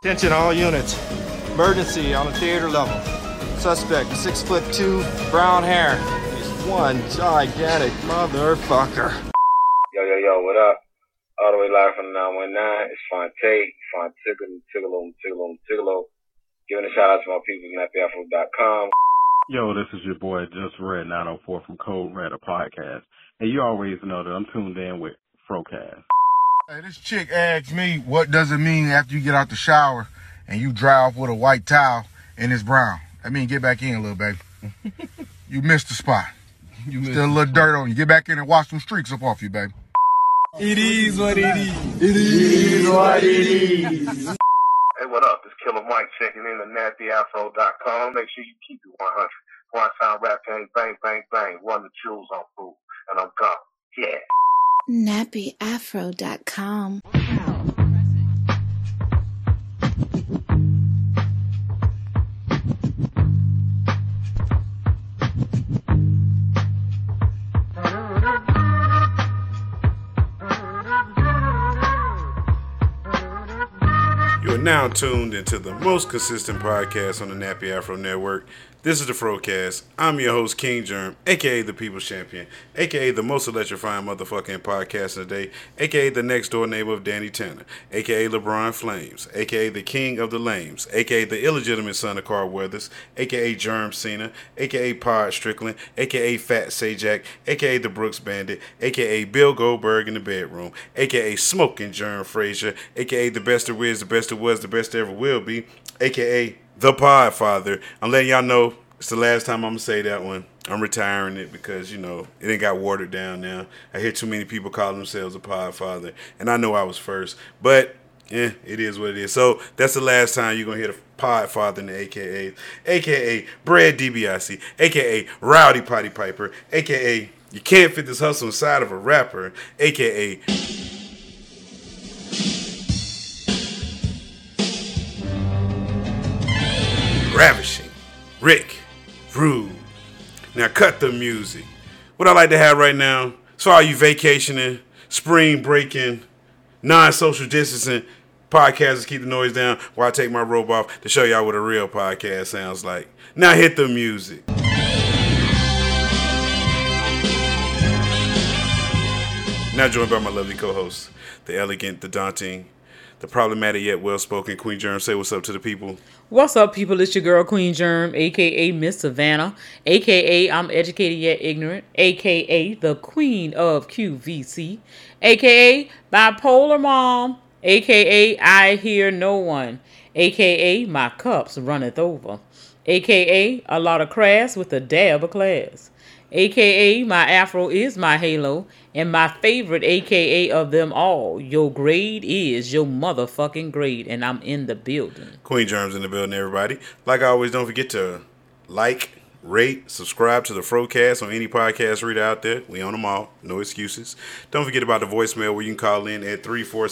Attention all units. Emergency on the theater level. Suspect, 6'2", brown hair. He's one gigantic motherfucker. Yo, what up? All the way live from the 919. It's Fonte, Tigolo. Giving a shout out to my people at NappyAfro.com. Yo, this is your boy Just Red 904 from Code Red, a podcast. And you always know that I'm tuned in with Frocast. Hey, this chick asked me, what does it mean after you get out the shower and you dry off with a white towel and it's brown? I mean, get back in, little baby. You missed the spot. Still a little dirt on you. Get back in and wash some streaks up off you, baby. It is what it is. It is what it is. Hey, what up? It's Killer Mike checking in at NappyAfro.com. Make sure you keep it 100. One sound rap gang, bang, bang, bang. Run the jewels on food. And I'm gone. Yeah. NappyAfro.com. You are now tuned into the most consistent podcast on the Nappy Afro Network. This is the Frocast. I'm your host, King Germ, a.k.a. the People's Champion, a.k.a. the most electrifying motherfucking podcast of the day, a.k.a. the next door neighbor of Danny Tanner, a.k.a. LeBron Flames, a.k.a. the King of the Lames, a.k.a. the illegitimate son of Carl Weathers, a.k.a. Germ Cena, a.k.a. Pod Strickland, a.k.a. Fat Sajak, a.k.a. the Brooks Bandit, a.k.a. Bill Goldberg in the bedroom, a.k.a. Smoking Germ Frazier, a.k.a. the best there is, the best there was, the best there ever will be, a.k.a. the Podfather. I'm letting y'all know it's the last time I'm going to say that one. I'm retiring it because, you know, it ain't got watered down now. I hear too many people calling themselves a Podfather, and I know I was first. But, it is what it is. So, that's the last time you're going to hear the Podfather in the a.k.a. Brad DiBiase, a.k.a. Rowdy Potty Piper, a.k.a. You can't fit this hustle inside of a rapper, a.k.a. Ravishing Rick Rude. Now cut the music. What I like to have right now is for all you vacationing, spring breaking, non-social distancing podcasters, keep the noise down while I take my robe off to show y'all what a real podcast sounds like. Now hit the music. Now joined by my lovely co-host, the elegant, the daunting, the problematic yet well-spoken Queen Germ. Say what's up to the people. What's up, people? It's your girl, Queen Germ, a.k.a. Miss Savannah, a.k.a. I'm educated yet ignorant, a.k.a. the Queen of QVC, a.k.a. Bipolar Mom, a.k.a. I hear no one, a.k.a. my cups runneth over, a.k.a. a lot of crass with a dab of class, a.k.a. my afro is my halo, and my favorite a.k.a. of them all, your grade is your motherfucking grade, and I'm in the building. Queen Germ's in the building, everybody. Like always, don't forget to like, rate, subscribe to the Frocast on any podcast reader out there. We on them all. No excuses. Don't forget about the voicemail where you can call in at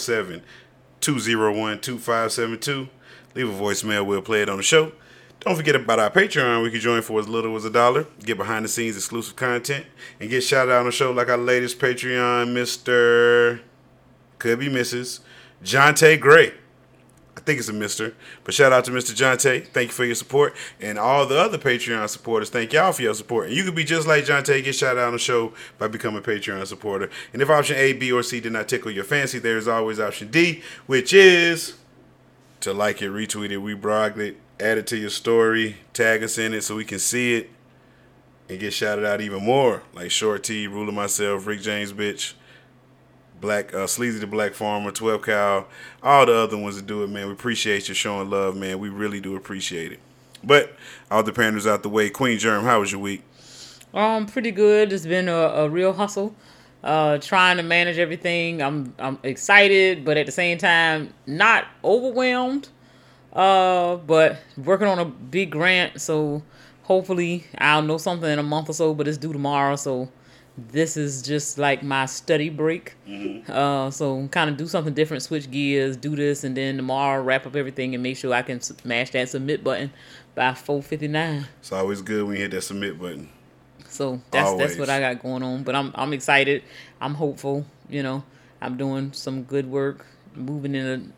347-201-2572. Leave a voicemail. We'll play it on the show. Don't forget about our Patreon. We can join for as little as $1. Get behind the scenes exclusive content and get shouted out on the show like our latest Patreon, Mr. Could be Mrs. Jonte Gray. I think it's a Mr. But shout out to Mr. Jonte. Thank you for your support. And all the other Patreon supporters, thank y'all for your support. And you can be just like Jonte, get shouted out on the show by becoming a Patreon supporter. And if option A, B, or C did not tickle your fancy, there is always option D, which is to like it, retweet it, reblog it, add it to your story, tag us in it so we can see it and get shouted out even more. Like Short T, Ruler Myself, Rick James Bitch, Black Sleazy the Black Farmer, 12 Cow, all the other ones that do it, man. We appreciate you showing love, man. We really do appreciate it. But all the panders out the way. Queen Germ, how was your week? Pretty good. It's been a real hustle. Trying to manage everything. I'm excited, but at the same time, not overwhelmed. But working on a big grant, so hopefully I'll know something in a month or so, but it's due tomorrow, so this is just like my study break. So kind of do something different, switch gears, do this, and then tomorrow wrap up everything and make sure I can smash that submit button by 4:59. It's always good when you hit that submit button. So that's what I got going on, but I'm excited. I'm hopeful, I'm doing some good work, moving in a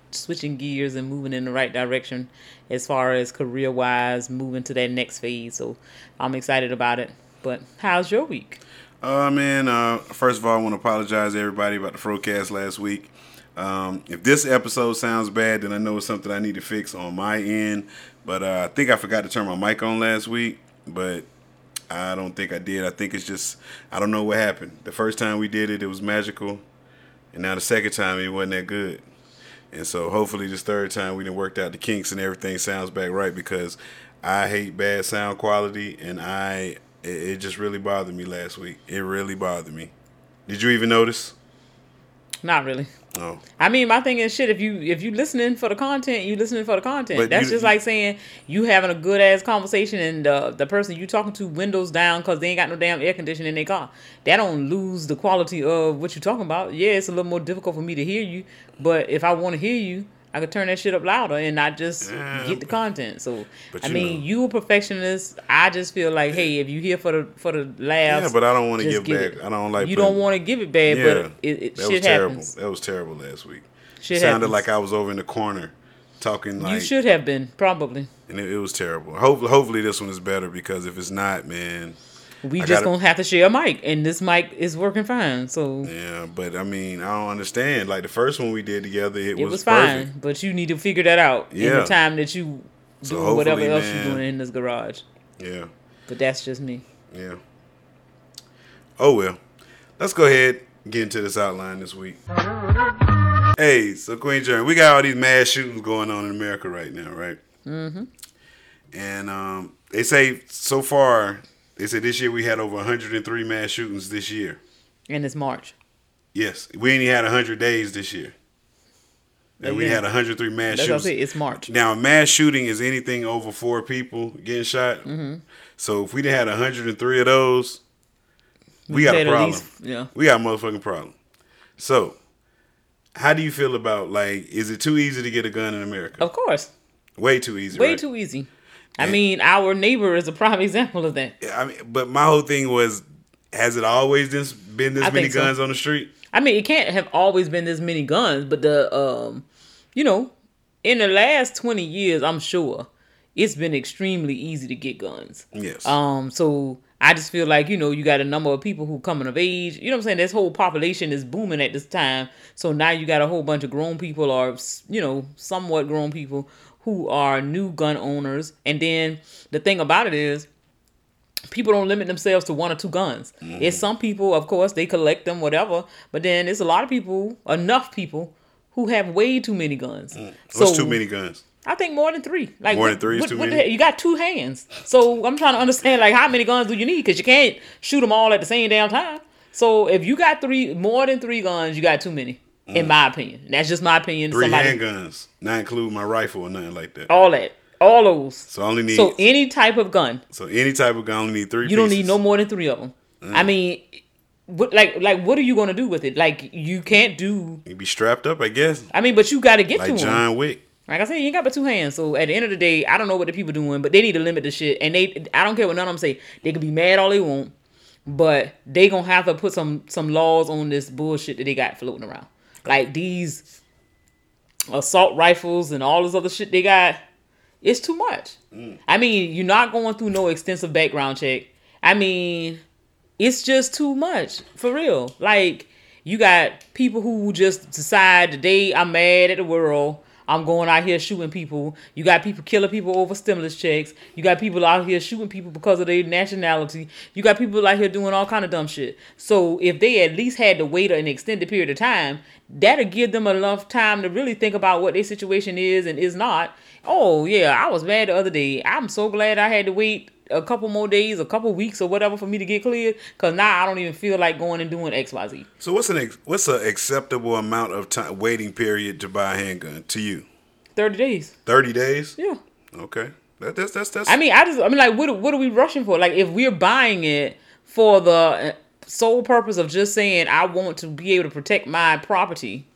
switching gears and moving in the right direction as far as career wise, moving to that next phase. So I'm excited about it. But how's your week? Man, first of all, I want to apologize to everybody about the Frocast last week. If this episode sounds bad, then I know it's something I need to fix on my end. But I think I forgot to turn my mic on last week, but I don't think I did. I think it's just, I don't know what happened. The first time we did it, it was magical. And now the second time, it wasn't that good. And so hopefully this third time we done worked out the kinks and everything sounds back right, because I hate bad sound quality, and it just really bothered me last week. It really bothered me. Did you even notice? Not really. No. I mean, my thing is, shit, if you listening for the content, you listening for the content. But That's just like saying you having a good ass conversation and the person you talking to windows down because they ain't got no damn air conditioning in their car. That don't lose the quality of what you talking about. Yeah, it's a little more difficult for me to hear you, but if I want to hear you, I could turn that shit up louder and not just get the content. So I mean, you a perfectionist. I just feel like, hey, if you here for the laughs, yeah, but I don't want to give back. I don't like. You don't want to give it bad, but it shit happens. That was terrible last week. Shit sounded happens. like I was over in the corner talking like. You should have been, probably. And it was terrible. Hopefully this one is better, because if it's not, man, we just gonna have to share a mic, and this mic is working fine. So yeah, but I mean, I don't understand. Like the first one we did together, it was fine, perfect. but you need to figure that out in the time that you do whatever else you're doing in this garage. Yeah, but that's just me. Yeah. Oh well, let's go ahead and get into this outline this week. Hey, so Queen Germ, we got all these mass shootings going on in America right now, right? Mm-hmm. And they say so far. They said this year we had over 103 mass shootings this year. And it's March. Yes. We ain't had 100 days this year. And we had 103 mass shootings. That's what I say, it's March. Now, a mass shooting is anything over 4 people getting shot. Mm-hmm. So if we didn't had 103 of those, we got a problem. We got a motherfucking problem. So, how do you feel about, like, is it too easy to get a gun in America? Of course. Way too easy, Way too easy. I mean, our neighbor is a prime example of that. I mean, but my whole thing was, has it always been this many guns on the street? I mean, it can't have always been this many guns, but in the last 20 years, I'm sure it's been extremely easy to get guns. Yes. So I just feel like, you got a number of people who coming of age. You know what I'm saying? This whole population is booming at this time. So now you got a whole bunch of grown people or, somewhat grown people who are new gun owners. And then the thing about it is, people don't limit themselves to 1 or 2 guns. Mm. It's some people, of course, they collect them, whatever. But then there's a lot of people, enough people, who have way too many guns. Mm. What's too many guns? I think more than 3. Like more than 3 is too many? You got 2 hands. So I'm trying to understand, like, how many guns do you need? Because you can't shoot them all at the same damn time. So if you got more than 3 guns, you got too many. In my opinion. That's just my opinion. 3 handguns, not include my rifle or nothing like that. All that. All those. So I only need. So any type of gun. So any type of gun, only need 3 pieces. You don't need no more than 3 of them. I mean, what are you going to do with it? Like, you can't do. You be strapped up, I guess. I mean, but you got to get like to them. Like John Wick. Like I said, you ain't got but 2 hands. So at the end of the day, I don't know what the people doing, but they need to limit the shit. And I don't care what none of them say. They can be mad all they want, but they gonna have to put some laws on this bullshit that they got floating around. Like these assault rifles and all this other shit they got, it's too much. I mean, you're not going through no extensive background check. I mean, it's just too much, for real. Like, you got people who just decide today I'm mad at the world, I'm going out here shooting people. You got people killing people over stimulus checks. You got people out here shooting people because of their nationality. You got people out here doing all kind of dumb shit. So if they at least had to wait an extended period of time, that'll give them enough time to really think about what their situation is and is not. Oh, yeah, I was mad the other day. I'm so glad I had to wait a couple more days, a couple weeks or whatever for me to get cleared, because now I don't even feel like going and doing XYZ. So what's an acceptable amount of time waiting period to buy a handgun to you? 30 days. 30 days? Yeah. Okay. That's. I mean, like, what are we rushing for? Like, if we're buying it for the sole purpose of just saying I want to be able to protect my property,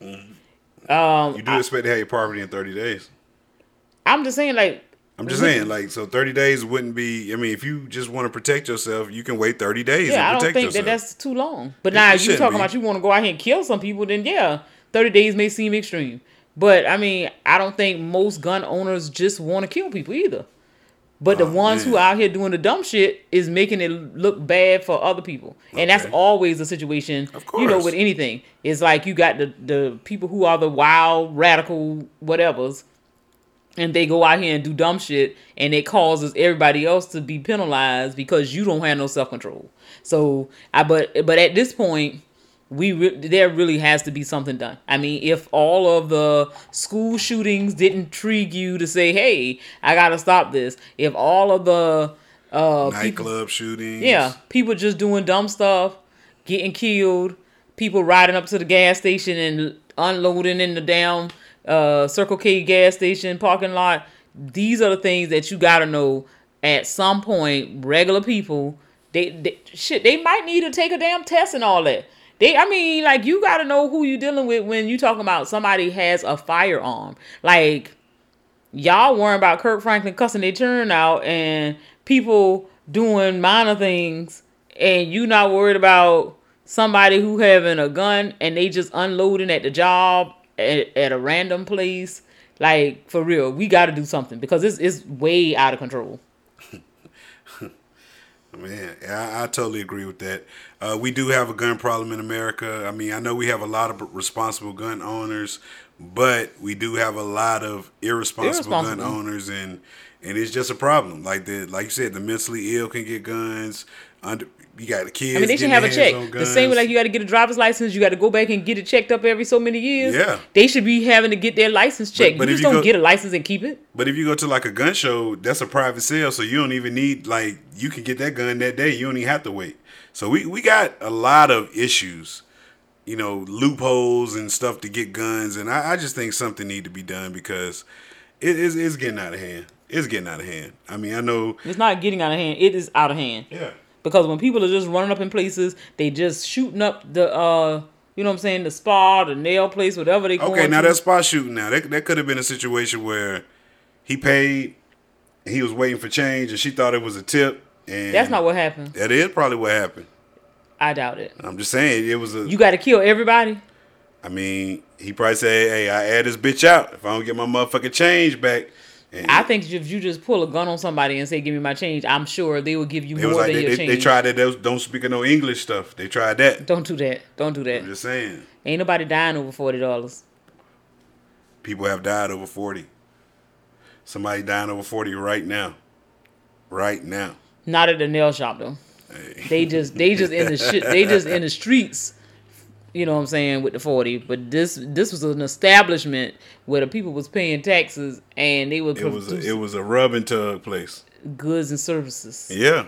you do expect to have your property in 30 days. I'm just saying, like. I'm just saying, like, so 30 days wouldn't be, I mean, if you just want to protect yourself, you can wait 30 days and protect yourself. Yeah, I don't think that's too long. But now, if you're talking about you want to go out here and kill some people, then yeah, 30 days may seem extreme. But I mean, I don't think most gun owners just want to kill people either. But the ones who out here doing the dumb shit is making it look bad for other people. And that's always the situation, you know, with anything. It's like you got the people who are the wild, radical whatevers, and they go out here and do dumb shit, and it causes everybody else to be penalized because you don't have no self-control. So, but at this point, there really has to be something done. I mean, if all of the school shootings didn't intrigue you to say, hey, I gotta stop this. If all of the nightclub shootings, people just doing dumb stuff, getting killed, people riding up to the gas station and unloading in the damn Circle K gas station parking lot, these are the things that you gotta know. At some point, regular people, they might need to take a damn test and all that. You got to know who you dealing with when you talking about somebody has a firearm. Like, y'all worrying about Kirk Franklin cussing their turn out and people doing minor things, and you not worried about somebody who having a gun and they just unloading at the job at a random place. Like, for real, we got to do something because it's way out of control. Man, I totally agree with that. We do have a gun problem in America. I mean, I know we have a lot of responsible gun owners, but we do have a lot of irresponsible gun owners, and it's just a problem. Like you said, the mentally ill can get guns. You got the kids. I mean, they should have a check. The same way, like you got to get a driver's license, you got to go back and get it checked up every so many years. Yeah, they should be having to get their license checked. But you just don't get a license and keep it. But if you go to like a gun show, that's a private sale, so you don't even need you can get that gun that day. You don't even have to wait. So we got a lot of issues, you know, loopholes and stuff to get guns, and I just think something need to be done because it's getting out of hand. It's getting out of hand. I mean, I know it's not getting out of hand. It is out of hand. Yeah. Because when people are just running up in places, they just shooting up the, you know what I'm saying, the spa, the nail place, whatever they going to. Okay, now that spa shooting now, that could have been a situation where he paid, and he was waiting for change, and she thought it was a tip. And that's not what happened. That is probably what happened. I doubt it. I'm just saying, it was a... You got to kill everybody? I mean, he probably said, hey, I add this bitch out if I don't get my motherfucking change back. And I think if you just pull a gun on somebody and say, give me my change, I'm sure they will give you more than your change. They tried that. Don't speak of no English stuff. They tried that. Don't do that. Don't do that. I'm just saying. Ain't nobody dying over $40. People have died over 40. Somebody dying over 40 right now. Right now. Not at the nail shop though. Hey. They just in the shit. They just in the streets. You know what I'm saying, with the 40. But this was an establishment where the people was paying taxes and they were it was a rub and tug place. Goods and services. Yeah.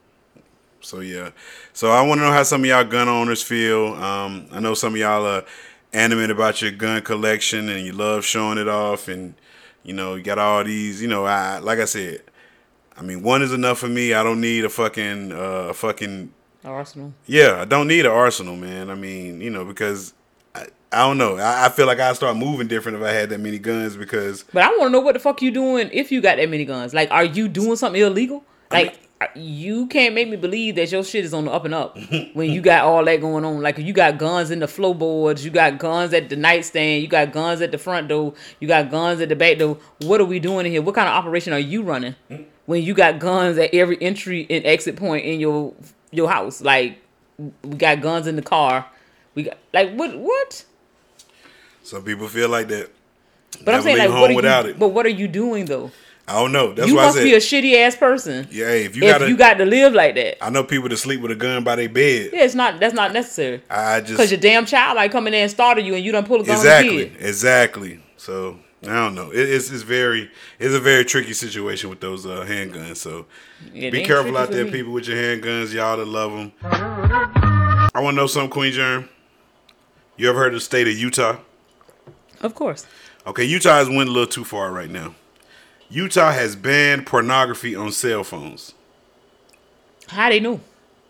So yeah. So I want to know how some of y'all gun owners feel. I know some of y'all are animate about your gun collection and you love showing it off, and you know, you got all these, you know, like I said, I mean, one is enough for me. I don't need a fucking arsenal. Yeah, I don't need an arsenal, man. I mean, you know, because I don't know. I feel like I'd start moving different if I had that many guns because... But I want to know what the fuck you doing if you got that many guns. Like, are you doing something illegal? Like, you can't make me believe that your shit is on the up and up when you got all that going on. Like, you got guns in the floorboards, you got guns at the nightstand, you got guns at the front door, you got guns at the back door. What are we doing in here? What kind of operation are you running when you got guns at every entry and exit point in your house? Like, we got guns in the car. We got, like, what? Some people feel like that. But I'm saying, like, what are you doing though? I don't know. That's you why must I said, be a shitty ass person. Yeah, if you got to live like that. I know people that sleep with a gun by their bed. Yeah, that's not necessary. Because your damn child might come in there and startle you, and you done pull a gun on the kid. Exactly. So I don't know. It's a very tricky situation with those handguns. So be careful out there, people with your handguns. Y'all that love them. I want to know something, Queen Germ. You ever heard of the state of Utah? Of course. Okay, Utah has went a little too far right now. Utah has banned pornography on cell phones. How they know?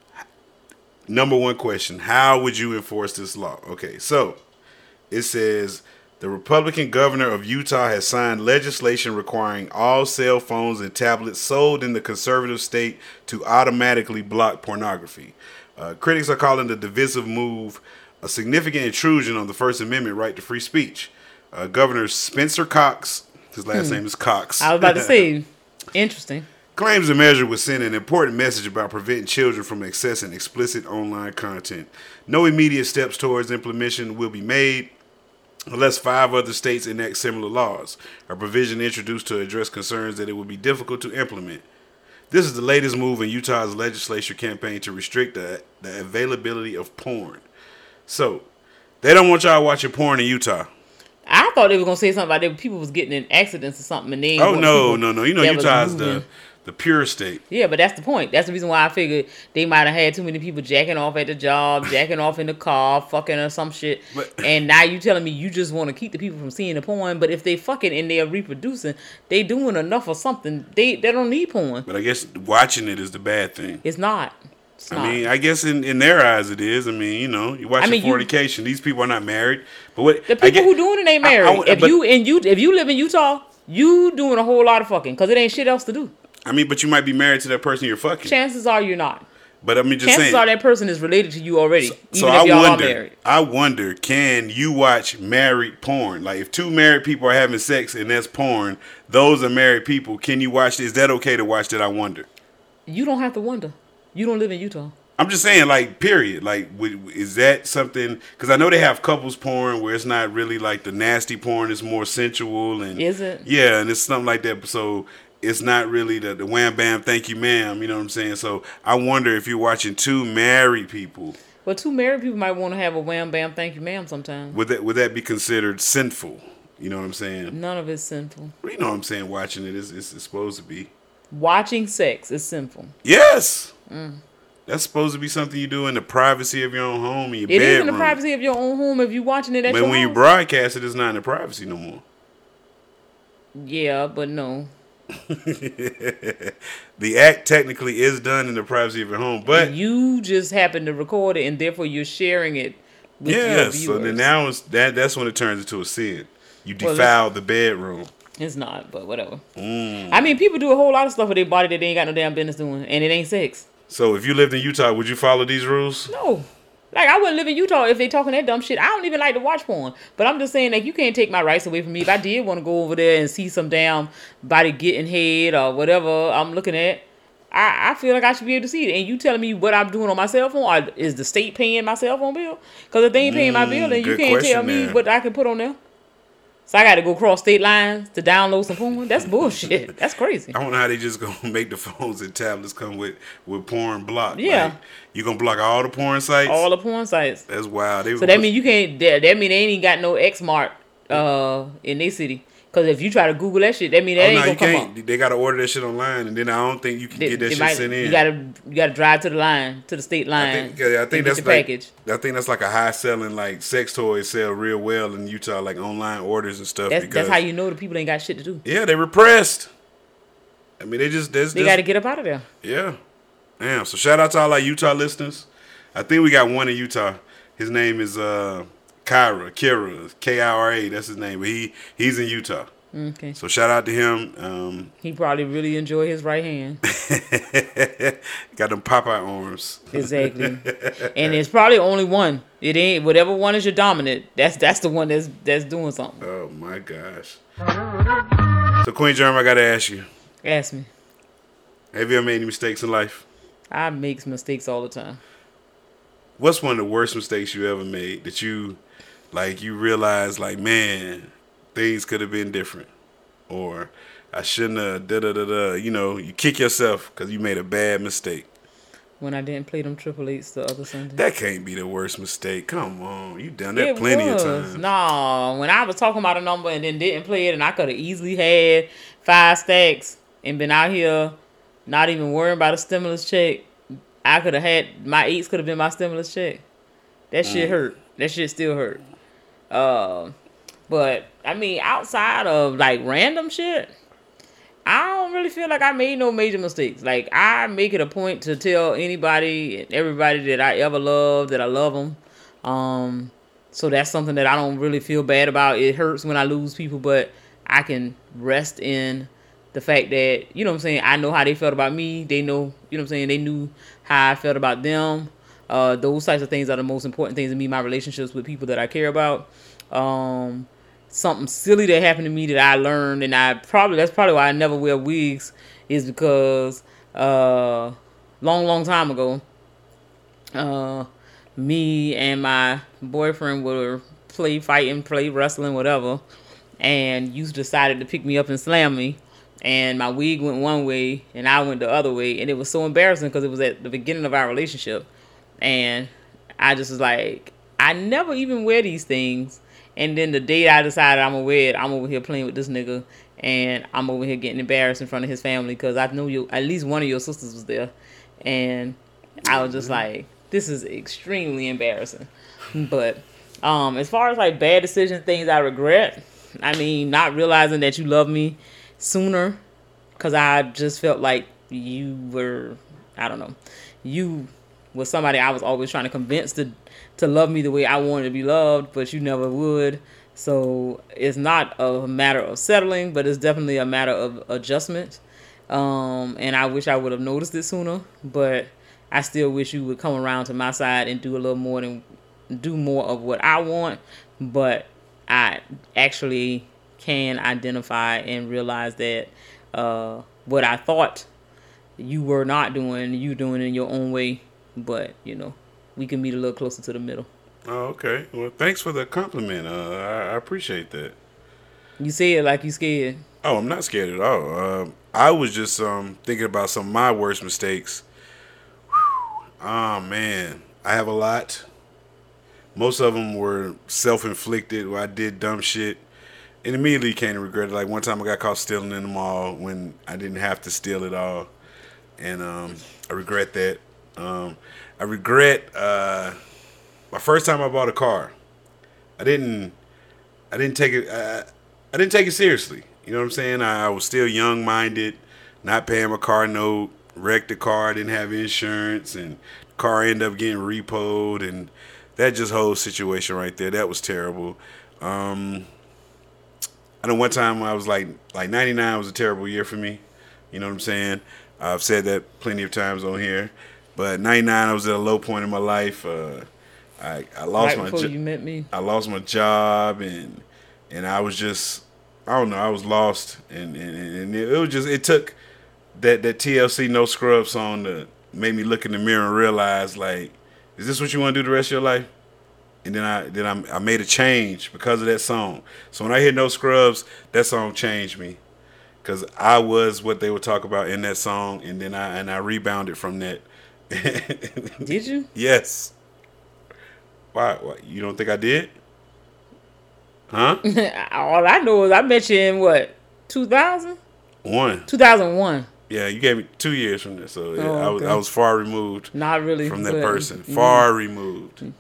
Number one question, how would you enforce this law? Okay, so it says the Republican governor of Utah has signed legislation requiring all cell phones and tablets sold in the conservative state to automatically block pornography. Critics are calling the divisive move a significant intrusion on the First Amendment right to free speech. Governor Spencer Cox, his last name is Cox. I was about to say, interesting. Claims the measure would send an important message about preventing children from accessing explicit online content. No immediate steps towards implementation will be made unless 5 other states enact similar laws. A provision introduced to address concerns that it would be difficult to implement. This is the latest move in Utah's legislature campaign to restrict the availability of porn. So, they don't want y'all watching porn in Utah. I thought they were going to say something about people was getting in accidents or something. And they no. You know, Utah's the pure state. Yeah, but that's the point. That's the reason why I figured they might have had too many people jacking off at the job, jacking off in the car, fucking or some shit. And now you telling me you just want to keep the people from seeing the porn. But if they fucking and they're reproducing, they doing enough or something. They don't need porn. But I guess watching it is the bad thing. It's not. I mean, I guess in their eyes it is. I mean, you know, you're watching fornication. These people are not married. But what the people who doing it ain't married. If you live in Utah, you doing a whole lot of fucking because it ain't shit else to do. I mean, but you might be married to that person you're fucking. Chances are you're not. But I mean, chances are that person is related to you already. So even if y'all are married. I wonder, can you watch married porn? Like, if 2 married people are having sex and that's porn, those are married people. Can you watch this? Is that okay to watch that? I wonder. You don't have to wonder. You don't live in Utah. I'm just saying, like, period. Like, is that something? Because I know they have couples porn where it's not really like the nasty porn. It's more sensual. And is it? Yeah, and it's something like that. So it's not really the wham bam thank you ma'am. You know what I'm saying? So I wonder if you're watching 2 married people. Well, 2 married people might want to have a wham bam thank you ma'am sometime. Would that be considered sinful? You know what I'm saying? None of it's sinful. You know what I'm saying? Watching it is supposed to be. Watching sex is sinful. Yes. That's supposed to be something you do in the privacy of your own home, in your bedroom. It is in the privacy of your own home if you're watching it at your house. But when you broadcast it, it's not in the privacy no more. Yeah, but no. The act technically is done in the privacy of your home, but you just happen to record it, and therefore you're sharing it with your viewers. So then now that's when it turns into a sin. You defile the bedroom. It's not, but whatever. I mean, people do a whole lot of stuff with their body that they ain't got no damn business doing, and it ain't sex. So if you lived in Utah, would you follow these rules? No. Like, I wouldn't live in Utah if they talking that dumb shit. I don't even like to watch porn. But I'm just saying, like, you can't take my rights away from me. If I did want to go over there and see some damn body getting head or whatever I'm looking at, I feel like I should be able to see it. And you telling me what I'm doing on my cell phone? Or is the state paying my cell phone bill? Because if they ain't paying my bill, then you can't tell me what I can put on there. So I got to go cross state lines to download some porn? That's bullshit. That's crazy. I don't know how they just going to make the phones and tablets come with porn blocked. Yeah. Like, you going to block all the porn sites? All the porn sites. That's wild. So that mean you can't, that mean they ain't got no X-Mart in their city. Because if you try to Google that shit, that mean that ain't going to come up. They got to order that shit online, and then I don't think you can get that shit sent in. You got to drive to the line, to the state line. I think that's the package. I think that's like a high selling, like, sex toys sell real well in Utah, like online orders and stuff. That's how you know the people ain't got shit to do. Yeah, they repressed. I mean, they got to get up out of there. Yeah. Damn. So shout out to all our Utah listeners. I think we got one in Utah. His name is Kira, Kira, that's his name. But he's in Utah. Okay. So shout out to him. He probably really enjoy his right hand. Got them Popeye arms. Exactly. And it's probably only one. It ain't whatever one is your dominant. That's the one that's doing something. Oh my gosh. So Queen Germ, I gotta ask you. Ask me. Have you ever made any mistakes in life? I make mistakes all the time. What's one of the worst mistakes you ever made that you realize, like, man, things could have been different, or I shouldn't have, you know, you kick yourself because you made a bad mistake. When I didn't play them 888s the other Sunday. That can't be the worst mistake. Come on, you done that plenty of times. No, when I was talking about a number and then didn't play it, and I could have easily had 5 stacks and been out here not even worrying about a stimulus check. I could have had my 8s could have been my stimulus check. That shit hurt. That shit still hurt. But I mean, outside of like random shit, I don't really feel like I made no major mistakes. Like, I make it a point to tell anybody and everybody that I ever loved that I love them. So that's something that I don't really feel bad about. It hurts when I lose people, but I can rest in the fact that, you know what I'm saying, I know how they felt about me. They know, you know what I'm saying, they knew how I felt about them. Those types of things are the most important things to me, my relationships with people that I care about. something silly that happened to me that I learned, and that's probably why I never wear wigs, is because long time ago, me and my boyfriend would play fighting, play wrestling, whatever, and you decided to pick me up and slam me, and my wig went one way and I went the other way, and it was so embarrassing because it was at the beginning of our relationship, and I just was like, I never even wear these things. And then the day I decided I'm gonna wear it, I'm over here playing with this nigga, and I'm over here getting embarrassed in front of his family because I know at least one of your sisters was there, and I was just like, this is extremely embarrassing. But as far as like bad decisions, things I regret, I mean, not realizing that you love me sooner, because I just felt like you were, I don't know, you was somebody I was always trying to convince to love me the way I wanted to be loved, but you never would. So it's not a matter of settling, but it's definitely a matter of adjustment. And I wish I would have noticed it sooner, but I still wish you would come around to my side and do more of what I want. But I actually can identify and realize that what I thought you were not doing, you doing it in your own way. But, we can meet a little closer to the middle. Oh, okay. Well, thanks for the compliment. I appreciate that. You say it like you scared. Oh, I'm not scared at all. I was just thinking about some of my worst mistakes. Oh, man. I have a lot. Most of them were self-inflicted where I did dumb shit and immediately came to regret it. Like one time I got caught stealing in the mall when I didn't have to steal it all. And I regret that. I regret my first time I bought a car. I didn't take it seriously. You know what I'm saying? I was still young-minded, not paying my car note, wrecked the car, didn't have insurance, and the car ended up getting repoed, and that just whole situation right there, that was terrible. I know one time I was like 99 was a terrible year for me. You know what I'm saying? I've said that plenty of times on here. But 99, I was at a low point in my life. I lost right before you met me. I lost my job, and I was just, I don't know, I was lost, and it was just, it took that TLC No Scrub song to make me look in the mirror and realize, like, is this what you want to do the rest of your life? And then I made a change because of that song. So when I hear No Scrubs, that song changed me, because I was what they would talk about in that song, and then I rebounded from that. Did you? Yes. Why? You don't think I did? Huh? All I know is I met you in what? 2000? 2001. Yeah, you gave me 2 years from this, so okay. I was far removed. Not really from that person. Far removed.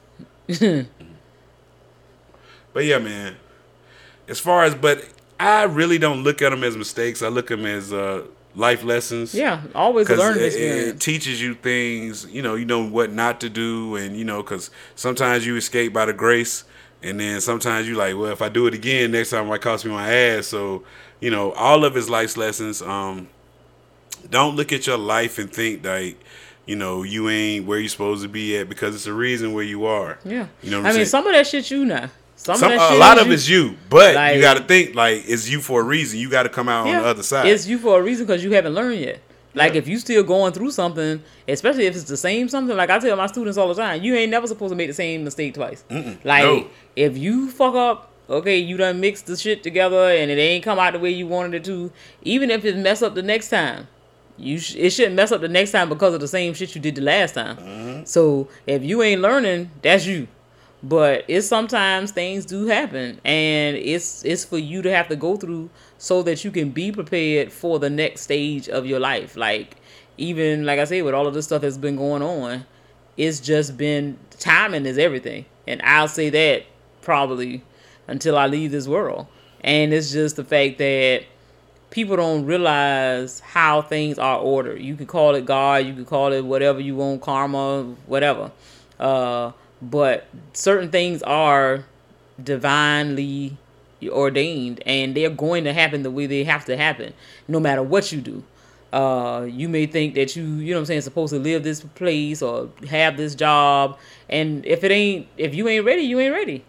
But yeah, man. But I really don't look at them as mistakes. I look at them as life lessons. Yeah, always a learning experience. It teaches you things, you know what not to do, and because sometimes you escape by the grace, and then sometimes you like, well, if I do it again, next time it might cost me my ass. So, all of his life lessons. Don't look at your life and think like, you ain't where you supposed to be at, because it's a reason where you are. Yeah. You know what I'm saying? Some of that shit you know. A lot of it's you, but like, you got to think like it's you for a reason. You got to come out on the other side. It's you for a reason because you haven't learned yet. Like if you still going through something, especially if it's the same something, like I tell my students all the time, you ain't never supposed to make the same mistake twice. If you fuck up, okay, you done mixed the shit together and it ain't come out the way you wanted it to, even if it mess up the next time, it shouldn't mess up the next time because of the same shit you did the last time. Mm-hmm. So if you ain't learning, that's you. But it's sometimes things do happen, and it's for you to have to go through so that you can be prepared for the next stage of your life. Like, even, like I said, with all of this stuff that's been going on, it's just been, timing is everything. And I'll say that probably until I leave this world. And it's just the fact that people don't realize how things are ordered. You can call it God, you can call it whatever you want, karma, whatever. But certain things are divinely ordained, and they're going to happen the way they have to happen, no matter what you do. You may think that you know what I'm saying, supposed to live this place or have this job, and if you ain't ready, you ain't ready.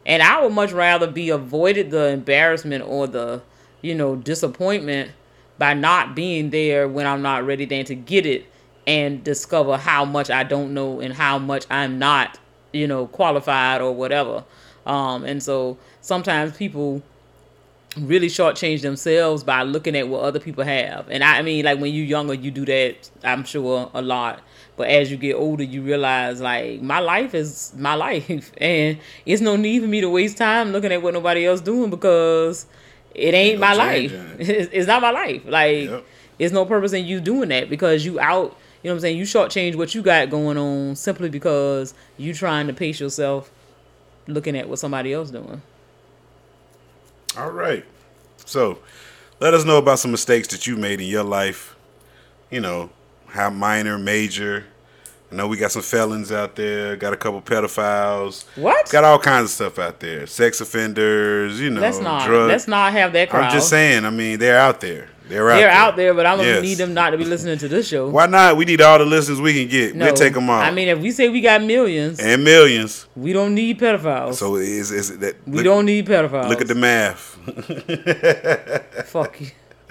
And I would much rather be avoided the embarrassment or the, disappointment by not being there when I'm not ready than to get it and discover how much I don't know and how much I'm not, qualified or whatever. And so sometimes people really shortchange themselves by looking at what other people have. And I mean, like when you're younger, you do that, I'm sure, a lot. But as you get older, you realize, like, my life is my life. And it's no need for me to waste time looking at what nobody else doing because it ain't my life. It's not my life. Like, There's no purpose in you doing that because you out, you know what I'm saying? You shortchange what you got going on simply because you trying to pace yourself looking at what somebody else doing. All right. So, let us know about some mistakes that you made in your life. How minor, major. I know we got some felons out there. Got a couple pedophiles. What? Got all kinds of stuff out there. Sex offenders, drugs. Let's not have that crowd. I'm just saying. I mean, they're out there. They're out there, but I'm going to need them not to be listening to this show. Why not? We need all the listeners we can get. We'll take them all. I mean, if we say we got millions. And millions. We don't need pedophiles. So is that? We don't need pedophiles. Look at the math. Fuck you.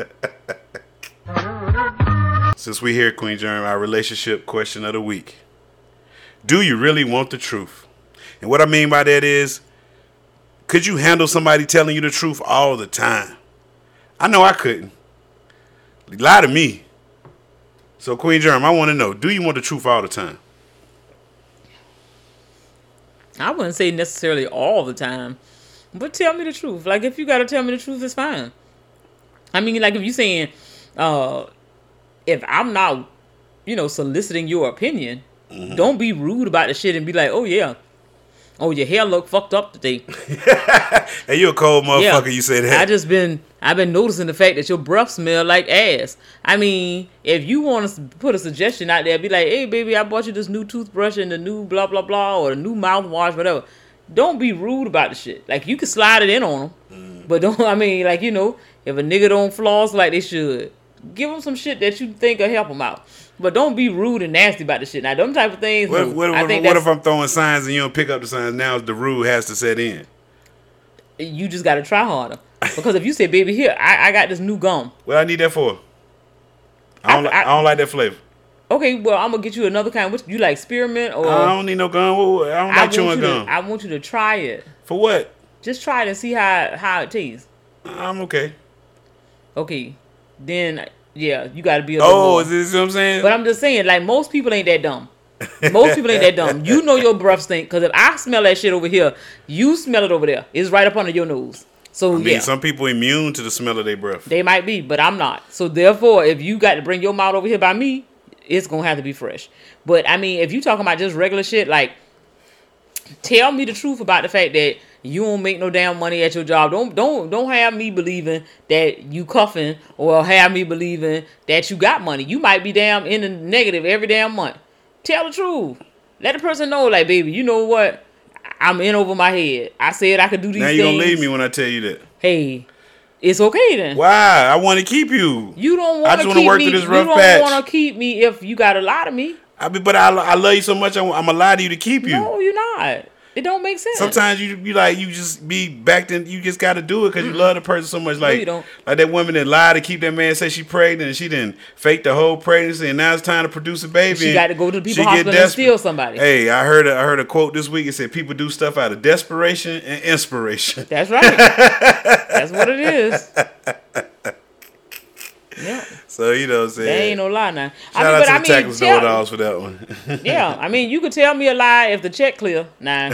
Since we here, Queen Germ, our relationship question of the week. Do you really want the truth? And what I mean by that is, could you handle somebody telling you the truth all the time? I know I couldn't. Lie to me. So, Queen Germ, I want to know, do you want the truth all the time? I wouldn't say necessarily all the time, but tell me the truth. Like, if you got to tell me the truth, it's fine. I mean, like, if you saying, if I'm not, soliciting your opinion, don't be rude about the shit and be like, oh, yeah. Oh, your hair look fucked up today. Hey, you a cold motherfucker, you say that. I've been noticing the fact that your breath smell like ass. I mean, if you want to put a suggestion out there, be like, hey, baby, I bought you this new toothbrush and the new blah, blah, blah, or the new mouthwash, whatever. Don't be rude about the shit. Like, you can slide it in on them. But don't, I mean, like, if a nigga don't floss like they should, give them some shit that you think will help them out. But don't be rude and nasty about the shit. Now, them type of things. What if I'm throwing signs and you don't pick up the signs? Now the rude has to set in. You just got to try harder. Because if you say, baby, here, I got this new gum. What I need that for? I don't like that flavor. Okay, well, I'm going to get you another kind. What, you like spearmint? Or I don't need no gum. I don't like chewing gum. I want you to try it. For what? Just try it and see how it tastes. I'm okay. Okay. Then, yeah, you got to be a little more. Is this what I'm saying? But I'm just saying, like, most people ain't that dumb. Most people ain't that dumb. You know your breath stink. Because if I smell that shit over here, you smell it over there. It's right up under your nose. So, some people immune to the smell of their breath. They might be, but I'm not. So, therefore, if you got to bring your mouth over here by me, it's going to have to be fresh. But, I mean, if you talking about just regular shit, like, tell me the truth about the fact that you don't make no damn money at your job. Don't have me believing that you cuffing or have me believing that you got money. You might be damn in the negative every damn month. Tell the truth. Let the person know, like, baby, you know what? I'm in over my head. I said I could do these things. Now you gonna leave me when I tell you that. Hey, it's okay then. Why? I want to keep you. You don't want to keep me. I just want to work through this rough patch. You don't want to keep me if you got to lie to me. But I love you so much. I'm gonna lie to you to keep you. No, you're not. It don't make sense. Sometimes you just be backed in. You just got to do it because you love the person so much. Like, no, you don't. Like that woman that lied to keep that man, say she pregnant, and she didn't fake the whole pregnancy, and now it's time to produce a baby. She got to go to the people hospital and steal somebody. Hey, I heard a quote this week. It said people do stuff out of desperation and inspiration. That's right. That's what it is. Yeah. So, you know what I'm saying? There ain't no lie now. Shout out to the Tackles Know-It-Alls for that one. Yeah. I mean, you could tell me a lie if the check clear. Now,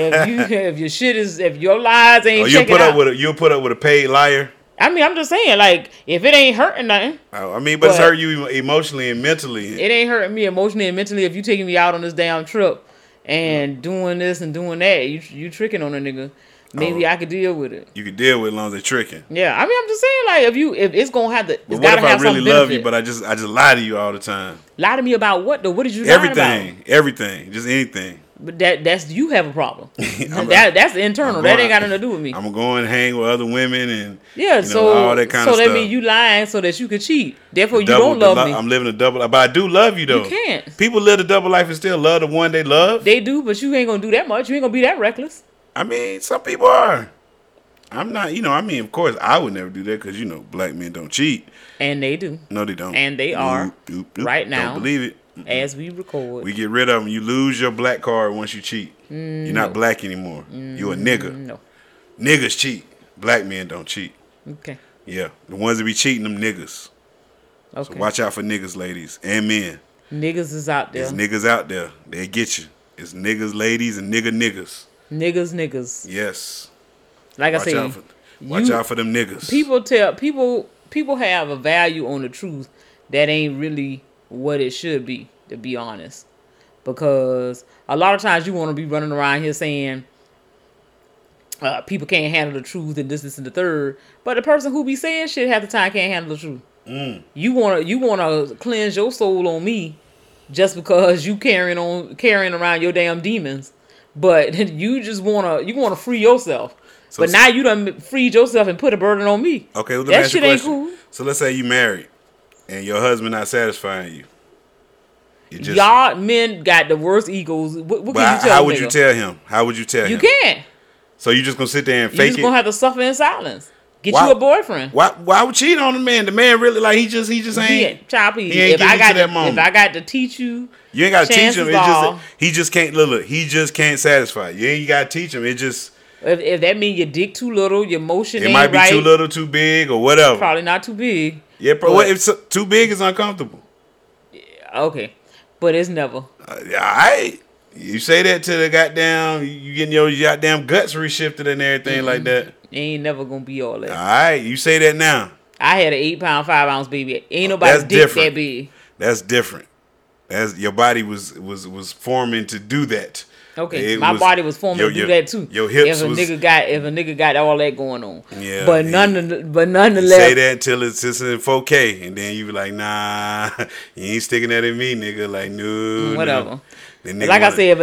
if your lies ain't checking out. You'll put up with a paid liar? I mean, I'm just saying, like, if it ain't hurting nothing. I mean, but it's hurting you emotionally and mentally. It ain't hurting me emotionally and mentally if you taking me out on this damn trip and doing this and doing that. You tricking on a nigga. Maybe I could deal with it. You could deal with it as long as they're tricking. Yeah, I mean, I'm just saying, like, if it's gonna have to, it's but gotta what if have I really love you, but I just lie to you all the time? Lie to me about what though? What did you lie about? Everything, just anything. But that's you have a problem. That's internal. That ain't got nothing to do with me. I'm gonna go and hang with other women and all that kind of stuff. So that means you lying so that you could cheat. Therefore, you don't love me. I'm living a double, but I do love you though. You can't. People live a double life and still love the one they love. They do, but you ain't gonna do that much. You ain't gonna be that reckless. I mean, some people are. I'm not, of course, I would never do that because, black men don't cheat. And they do. No, they don't. And they are. Right now. Don't believe it. As we record. We get rid of them. You lose your black card once you cheat. You're not black anymore. You a nigga. No. Niggas cheat. Black men don't cheat. Okay. Yeah. The ones that be cheating, them niggas. Okay. So watch out for niggas, ladies, and men. Niggas is out there. There's niggas out there. They'll get you. It's niggas, ladies, and niggas. Niggas. Yes. Like I said, watch out for them niggas. People have a value on the truth that ain't really what it should be, to be honest. Because a lot of times you want to be running around here saying people can't handle the truth and this and the third, but the person who be saying shit half the time can't handle the truth. You wanna cleanse your soul on me just because you carrying around your damn demons, but you wanna free yourself. So but now you done freed yourself and put a burden on me. Okay, well, that shit ain't cool. So let's say you married and your husband not satisfying you. Y'all men got the worst egos. What can you tell how would you tell him? How would you tell him? You can't. So you just gonna sit there and fake it? You just gonna have to suffer in silence. Get you a boyfriend. Why would cheat on the man? The man really he just ain't. Choppy. He ain't if I got to teach you, you ain't got to teach him. He just can't. Look, he just can't satisfy. You ain't got to teach him. It just. If that means your dick too little, your motion ain't right. It might be too little, too big, or whatever. Probably not too big. Yeah, if too big is uncomfortable. Yeah, okay, but it's never. You say that to the goddamn, you getting your goddamn guts reshifted and everything like that. It ain't never gonna be all that. All right, you say that now. I had an 8-pound, 5-ounce baby. Ain't nobody's dick different. That big. That's different. Your body was forming to do that. Okay, my body was forming to do that too. Your hips if a nigga got all that going on. Yeah. But nonetheless, you say that until it's just in 4K, and then you be like, nah, you ain't sticking that in me, nigga. Like, no, whatever. No. Like I said, if a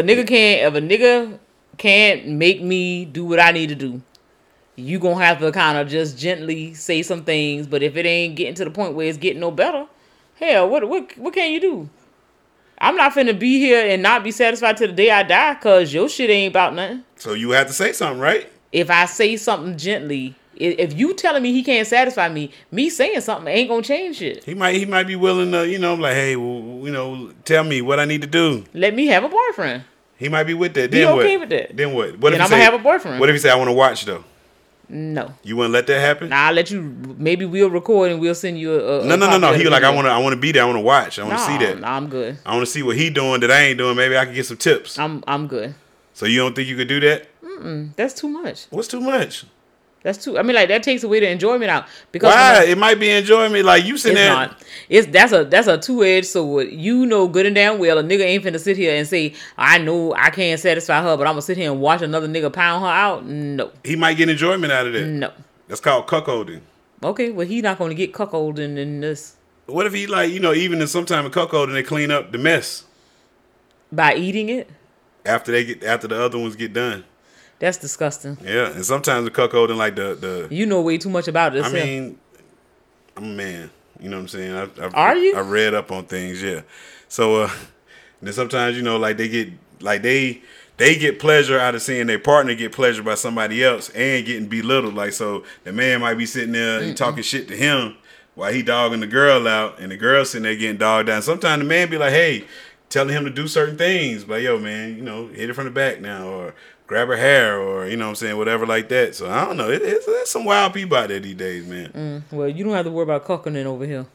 nigga can't make me do what I need to do, you gonna have to kind of just gently say some things. But if it ain't getting to the point where it's getting no better, hell, what can you do? I'm not finna be here and not be satisfied till the day I die, cause your shit ain't about nothing. So you have to say something, right? If I say something gently, if you telling me he can't satisfy me saying something ain't gonna change shit. He might be willing to, like, hey, well, tell me what I need to do. Let me have a boyfriend. He might be with that. Be okay with that. Then what? Then I'm gonna have a boyfriend. What if he say I want to watch though? No. You wouldn't let that happen? Nah, I'll let you. Maybe we'll record and we'll send you a No. He like, I want to be there. I want to watch. I want to see that. Nah, I'm good. I want to see what he doing that I ain't doing. Maybe I can get some tips. I'm good. So you don't think you could do that? That's too much. What's too much? That's too. I mean, like that takes away the enjoyment out. Because why? It might be enjoyment. Like you sitting there. It's not. That's a 2-edged sword. You know good and damn well a nigga ain't finna sit here and say, I know I can't satisfy her, but I'm gonna sit here and watch another nigga pound her out. No. He might get enjoyment out of that. No. That's called cuckolding. Okay, well he not gonna get cuckolding in this. What if he even in some time of cuckolding they clean up the mess by eating it after the other ones get done? That's disgusting. Yeah, and sometimes the cuckolding like the you know way too much about this. I mean, I'm a man. You know what I'm saying? Are you? I read up on things. Yeah. So then sometimes like they get pleasure out of seeing their partner get pleasure by somebody else and getting belittled. Like, so the man might be sitting there and talking shit to him while he dogging the girl out, and the girl sitting there getting dogged down. Sometimes the man be like, hey, telling him to do certain things. Like, yo, man, hit it from the back now, or grab her hair, or, you know what I'm saying, whatever like that. So, I don't know. There's some wild people out there these days, man. Well, you don't have to worry about cucking over here.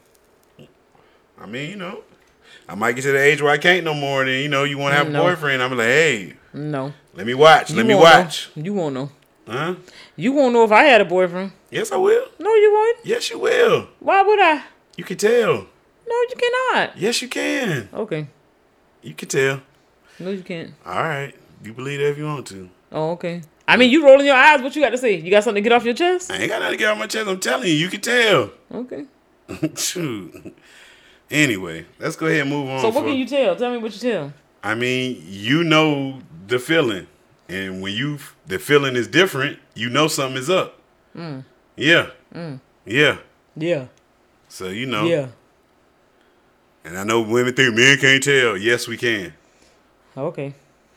I mean, I might get to the age where I can't no more, and then, you want to have a boyfriend. I'm like, hey. No. Let me watch. You won't know. Huh? You won't know if I had a boyfriend. Yes, I will. No, you won't. Yes, you will. Why would I? You can tell. No, you cannot. Yes, you can. Okay. You can tell. No, you can't. All right. You believe that if you want to. Oh, okay. I mean, you rolling your eyes. What you got to say? You got something to get off your chest? I ain't got nothing to get off my chest. I'm telling you. You can tell. Okay. Shoot. Anyway, let's go ahead and move on. So what can you tell? Tell me what you tell. I mean, you know the feeling. And when the feeling is different, you know something is up. Yeah. Yeah. Yeah. So, Yeah. And I know women think men can't tell. Yes, we can. Okay.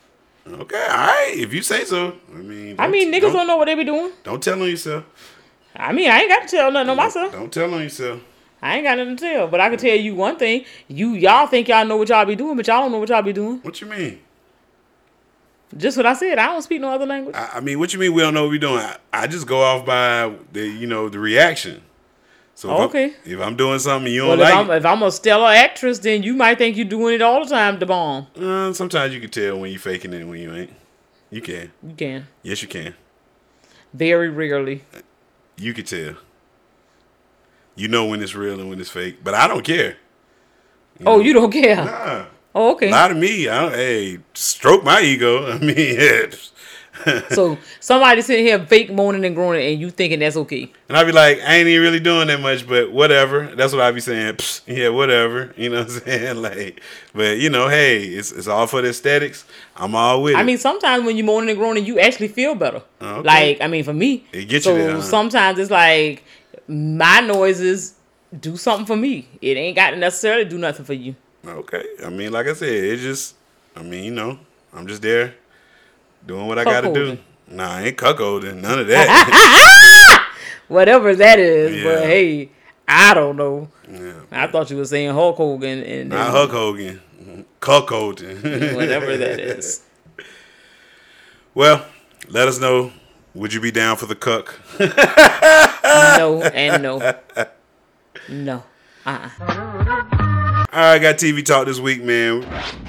Okay, all right. If you say so. Niggas don't know what they be doing. Don't tell on yourself. I ain't got to tell nothing on myself. Don't tell on yourself. I ain't got nothing to tell. But I can tell you one thing. Y'all think y'all know what y'all be doing, but y'all don't know what y'all be doing. What you mean? Just what I said. I don't speak no other language. What you mean we don't know what we doing? I just go off by the reaction. So if I'm doing something you don't if I'm a stellar actress, then you might think you're doing it all the time, the bomb. Sometimes you can tell when you're faking it and when you ain't. You can. You can. Yes, you can. Very rarely. You can tell. You know when it's real and when it's fake, but I don't care. You don't care? Nah. Oh, okay. Lie to me. Stroke my ego. I mean, So somebody sitting here fake moaning and groaning, and you thinking that's okay? And I be like, I ain't even really doing that much, but whatever. That's what I be saying. Yeah, whatever. You know what I'm saying? Like, but hey, it's all for the aesthetics. I'm all with it. Sometimes when you moaning and groaning, you actually feel better. Okay. Like, for me, it gets you there. Huh? Sometimes it's like my noises do something for me. It ain't got to necessarily do nothing for you. Okay. Like I said, it just, I'm just there doing what I got to do. Nah, I ain't cuckolding. None of that. Whatever that is. Yeah. But hey, I don't know. Yeah. I thought you were saying Hulk Hogan. And not Hulk Hogan. Cuckolding. Whatever that is. Well, let us know. Would you be down for the cuck? No and no. No. All right, got TV talk this week, man.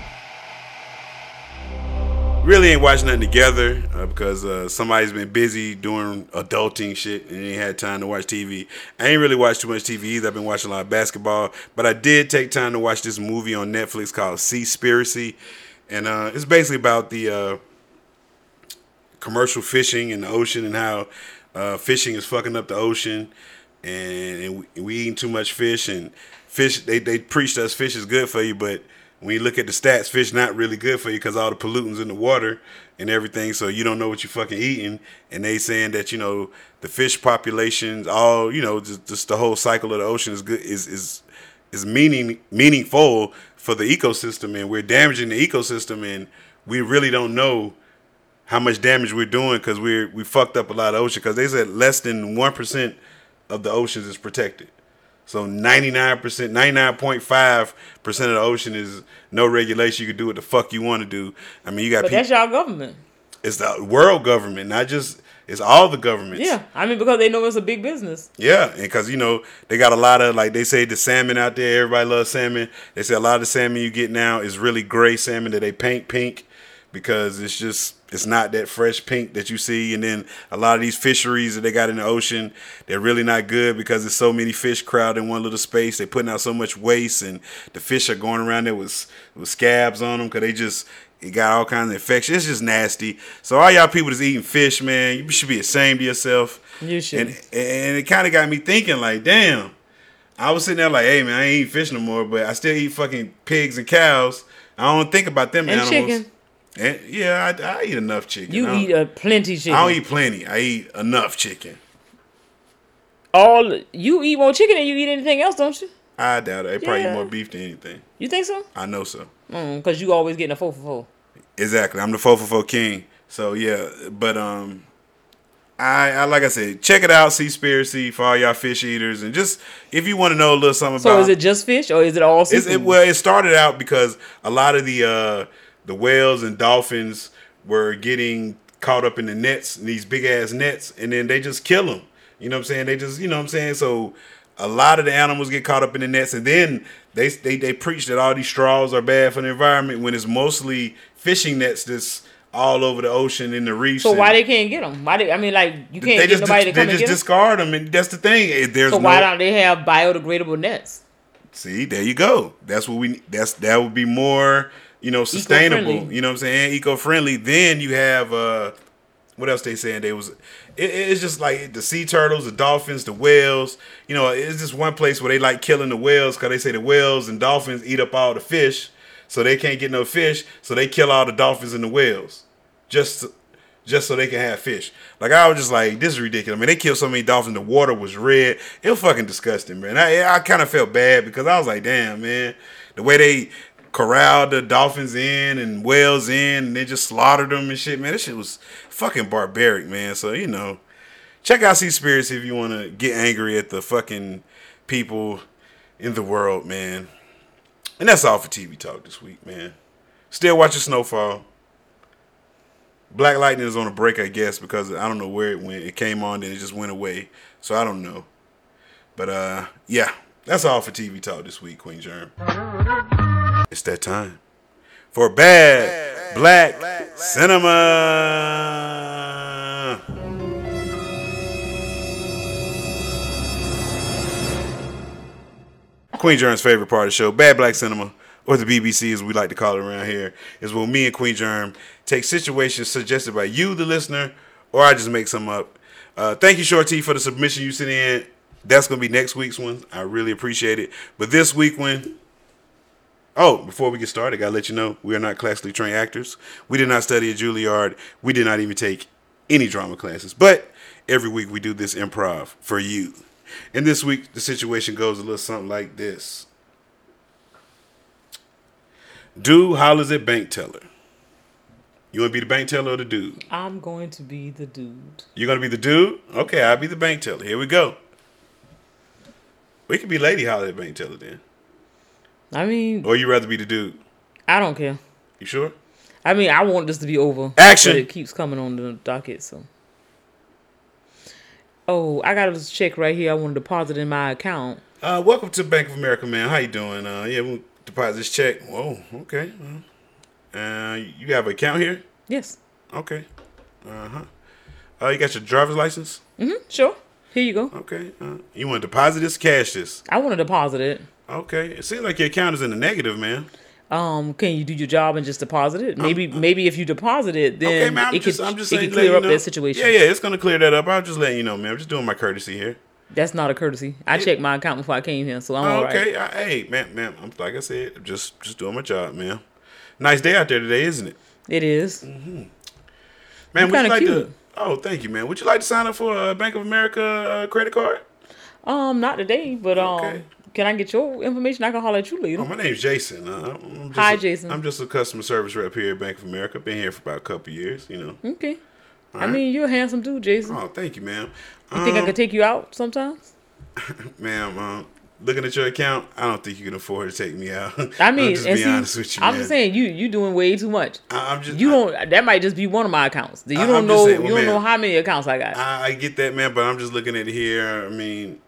Really ain't watching nothing together because somebody's been busy doing adulting shit and ain't had time to watch TV. I ain't really watched too much TV either. I've been watching a lot of basketball, but I did take time to watch this movie on Netflix called Seaspiracy, and it's basically about the commercial fishing in the ocean and how fishing is fucking up the ocean, and we eating too much fish, and fish they preach to us fish is good for you, but when you look at the stats, fish not really good for you because all the pollutants in the water and everything, so you don't know what you fucking eating. And they saying that the fish populations, all just the whole cycle of the ocean is good, is meaningful for the ecosystem, and we're damaging the ecosystem, and we really don't know how much damage we're doing because we fucked up a lot of ocean, because they said less than 1% of the oceans is protected. So 99.5% of the ocean is no regulation. You can do what the fuck you want to do. You got. But that's y'all government. It's the world government, not just. It's all the governments. Yeah, because they know it's a big business. Yeah, and because they got a lot of, like they say, the salmon out there. Everybody loves salmon. They say a lot of the salmon you get now is really gray salmon that they paint pink because it's not that fresh pink that you see. And then a lot of these fisheries that they got in the ocean, they're really not good because there's so many fish crowded in one little space. They're putting out so much waste, and the fish are going around there with scabs on them because it got all kinds of infections. It's just nasty. So all y'all people that's eating fish, man, you should be ashamed of yourself. You should. And it kind of got me thinking, like, damn. I was sitting there like, hey, man, I ain't eating fish no more, but I still eat fucking pigs and cows. I don't think about them and animals. Chicken. And yeah, I eat enough chicken. You eat plenty chicken. I don't eat plenty. I eat enough chicken. You eat more chicken than you eat anything else, don't you? I doubt it. They probably eat more beef than anything. You think so? I know so. Because you always getting a 4 for 4. Exactly. I'm the 4 for 4 king. So yeah, but I like I said, check it out, Seaspiracy, for all y'all fish eaters, and just if you want to know a little something about. So is it just fish or is it all seafood? It started out because a lot of the whales and dolphins were getting caught up in the nets, these big ass nets, and then they just kill them. You know what I'm saying? They just, you know what I'm saying? So a lot of the animals get caught up in the nets, and then they preach that all these straws are bad for the environment when it's mostly fishing nets that's all over the ocean in the reefs. So why they can't get them? You can't get nobody to come and get them? They just discard them, and that's the thing. Why don't they have biodegradable nets? See, there you go. That would be more, sustainable. Eco-friendly. You know what I'm saying? Eco-friendly. Then you have what else they saying? It's just like the sea turtles, the dolphins, the whales. It's just one place where they like killing the whales because they say the whales and dolphins eat up all the fish, so they can't get no fish. So they kill all the dolphins and the whales, just so they can have fish. Like, I was just like, this is ridiculous. They killed so many dolphins. The water was red. It was fucking disgusting, man. I kind of felt bad because I was like, damn, man, the way they corralled the dolphins in and whales in and then just slaughtered them and shit, man. This shit was fucking barbaric, man. So, you know, check out Seaspiracy if you want to get angry at the fucking people in the world, man. And that's all for TV Talk this week, man. Still watching Snowfall. Black Lightning is on a break, I guess, because I don't know where it went. It came on, then it just went away. So I don't know. But, yeah, that's all for TV Talk this week, Queen Germ. It's that time for Bad Black Cinema. Queen Germ's favorite part of the show, Bad Black Cinema, or the BBC as we like to call it around here, is when me and Queen Germ take situations suggested by you, the listener, or I just make some up. Thank you, Shorty, for the submission you sent in. That's going to be next week's one. I really appreciate it. But this week one, before we get started, I got to let you know, we are not classically trained actors. We did not study at Juilliard. We did not even take any drama classes. But every week we do this improv for you. And this week, the situation goes a little something like this. Dude hollers at bank teller. You want to be the bank teller or the dude? I'm going to be the dude. You're going to be the dude? Okay, I'll be the bank teller. Here we go. We could be lady holler at bank teller then. I mean... Or you rather be the dude? I don't care. You sure? I mean, I want this to be over. Action! But it keeps coming on the docket, so... Oh, I got this check right here I want to deposit in my account. Welcome to Bank of America, man. How you doing? Yeah, we'll deposit this check. Whoa, okay. You have an account here? Yes. Okay. You got your driver's license? Mm-hmm, sure. Here you go. Okay. You want to deposit this, cash this? I want to deposit it. Okay. It seems like your account is in the negative, man. Can you do your job and just deposit it? Maybe if you deposit it, then okay, man, it could saying, clear up know. that situation. Yeah, it's going to clear that up. I'm just letting you know, man. I'm just doing my courtesy here. That's not a courtesy. I checked my account before I came here, so I'm all right. Okay. Hey, man, like I said, I'm just doing my job, man. Nice day out there today, isn't it? It is. Mm-hmm. Man, would you like to... Oh, thank you, man. Would you like to sign up for a Bank of America credit card? Not today, but okay. Can I get your information? I can holler at you later. My name's Jason. Hi, Jason. I'm just a customer service rep here at Bank of America. Been here for about a couple of years, you know. Okay. I mean, you're a handsome dude, Jason. Oh, thank you, ma'am. You think I could take you out sometimes? Ma'am, looking at your account, I don't think you can afford to take me out. I mean, just be honest with you, man. I'm just saying you doing way too much. That might just be one of my accounts. You don't know how many accounts I got. I get that, man, but I'm just looking at it here. I mean,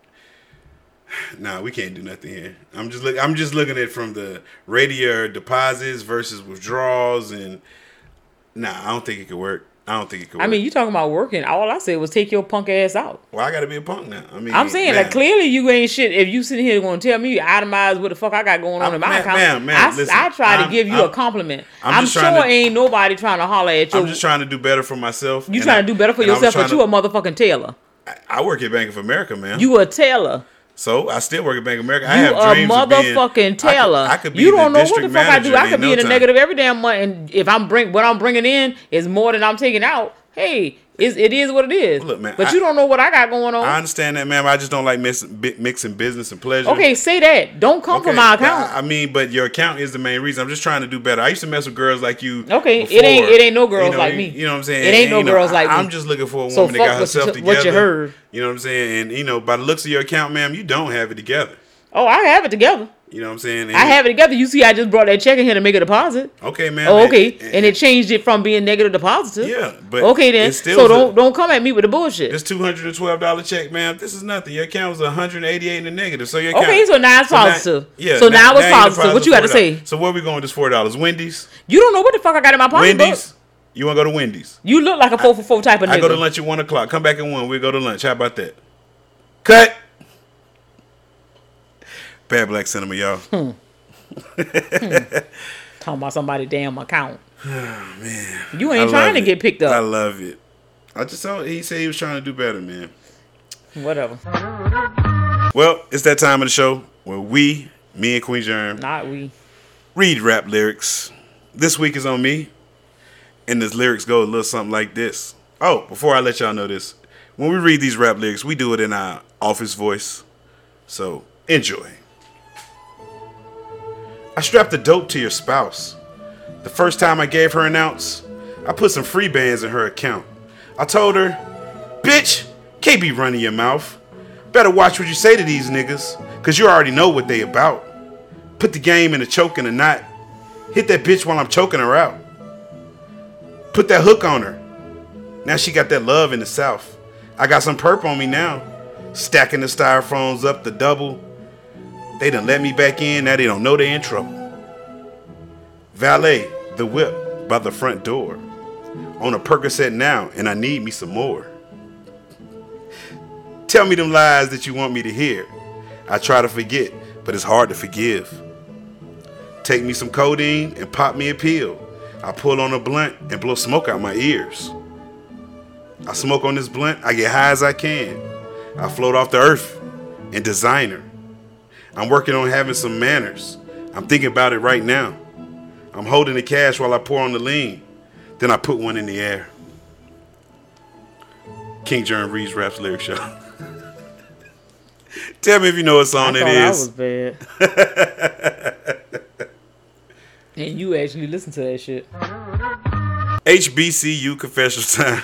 nah, we can't do nothing here. I'm just looking at it from the radio deposits versus withdrawals, and I don't think it could work. I mean, you talking about working. All I said was take your punk ass out. Well, I got to be a punk now. I mean, I'm saying, like, clearly you ain't shit. If you sitting here going to tell me you itemize what the fuck I got going on in my account, I try to give you a compliment. I'm sure ain't nobody trying to holler at you. I'm just trying to do better for myself. You trying to do better for yourself, but you a motherfucking tailor. I work at Bank of America, man. You a tailor. So I still work at Bank of America. I have dreams of being a motherfucking tailor. I could be you don't know what the fuck I do. I could be in the negative every damn month, and if what I'm bringing in is more than I'm taking out, hey, it is what it is. Look, man, but you don't know what I got going on. I understand that, ma'am. I just don't like mixing business and pleasure. Okay, say that. Don't come from my account. I mean, but your account is the main reason. I'm just trying to do better. I used to mess with girls like you. Okay, before. It ain't no girls like me. You know what I'm saying? It ain't no girls like me. I'm just looking for a woman that got herself together. What you heard? You know what I'm saying? And by the looks of your account, ma'am, you don't have it together. Oh, I have it together. You know what I'm saying? I have it together. You see, I just brought that check in here to make a deposit. Okay, man. Oh, okay. And it changed it from being negative to positive. Yeah, but okay then. So don't come at me with the bullshit. This $212 check, ma'am. This is nothing. Your account was 188 in the negative. So your account. Okay, so now it's positive. Yeah. So now it's positive. What you got to say? So where we going with this $4? Wendy's. You don't know what the fuck I got in my pocket. Wendy's. You want to go to Wendy's? You look like a 4 for 4 type of nigga. I go to lunch at 1 o'clock. Come back at 1. We'll go to lunch. How about that? Cut. Bad Black Cinema, y'all. Talking about somebody's damn account. Oh, man. You ain't trying to get picked up. I love it. I just saw he said he was trying to do better, man. Whatever. Well, it's that time of the show where me and Queen Germ, read rap lyrics. This week is on me. And this lyrics go a little something like this. Oh, before I let y'all know this, when we read these rap lyrics, we do it in our office voice. So enjoy. I strapped the dope to your spouse. The first time I gave her an ounce, I put some free bands in her account. I told her, bitch, can't be running your mouth. Better watch what you say to these niggas, cause you already know what they about. Put the game in a choke and a knot. Hit that bitch while I'm choking her out. Put that hook on her. Now she got that love in the South. I got some perp on me now. Stacking the styrofoams up the double. They done let me back in, now they don't know they in trouble. Valet the whip by the front door. On a Percocet now, and I need me some more. Tell me them lies that you want me to hear. I try to forget, but it's hard to forgive. Take me some codeine and pop me a pill. I pull on a blunt and blow smoke out my ears. I smoke on this blunt, I get high as I can. I float off the earth in designer. I'm working on having some manners. I'm thinking about it right now. I'm holding the cash while I pour on the lean. Then I put one in the air. King Germ reads raps lyric show. Tell me if you know what song it is. That was bad. And you actually listen to that shit. HBCU confessional time.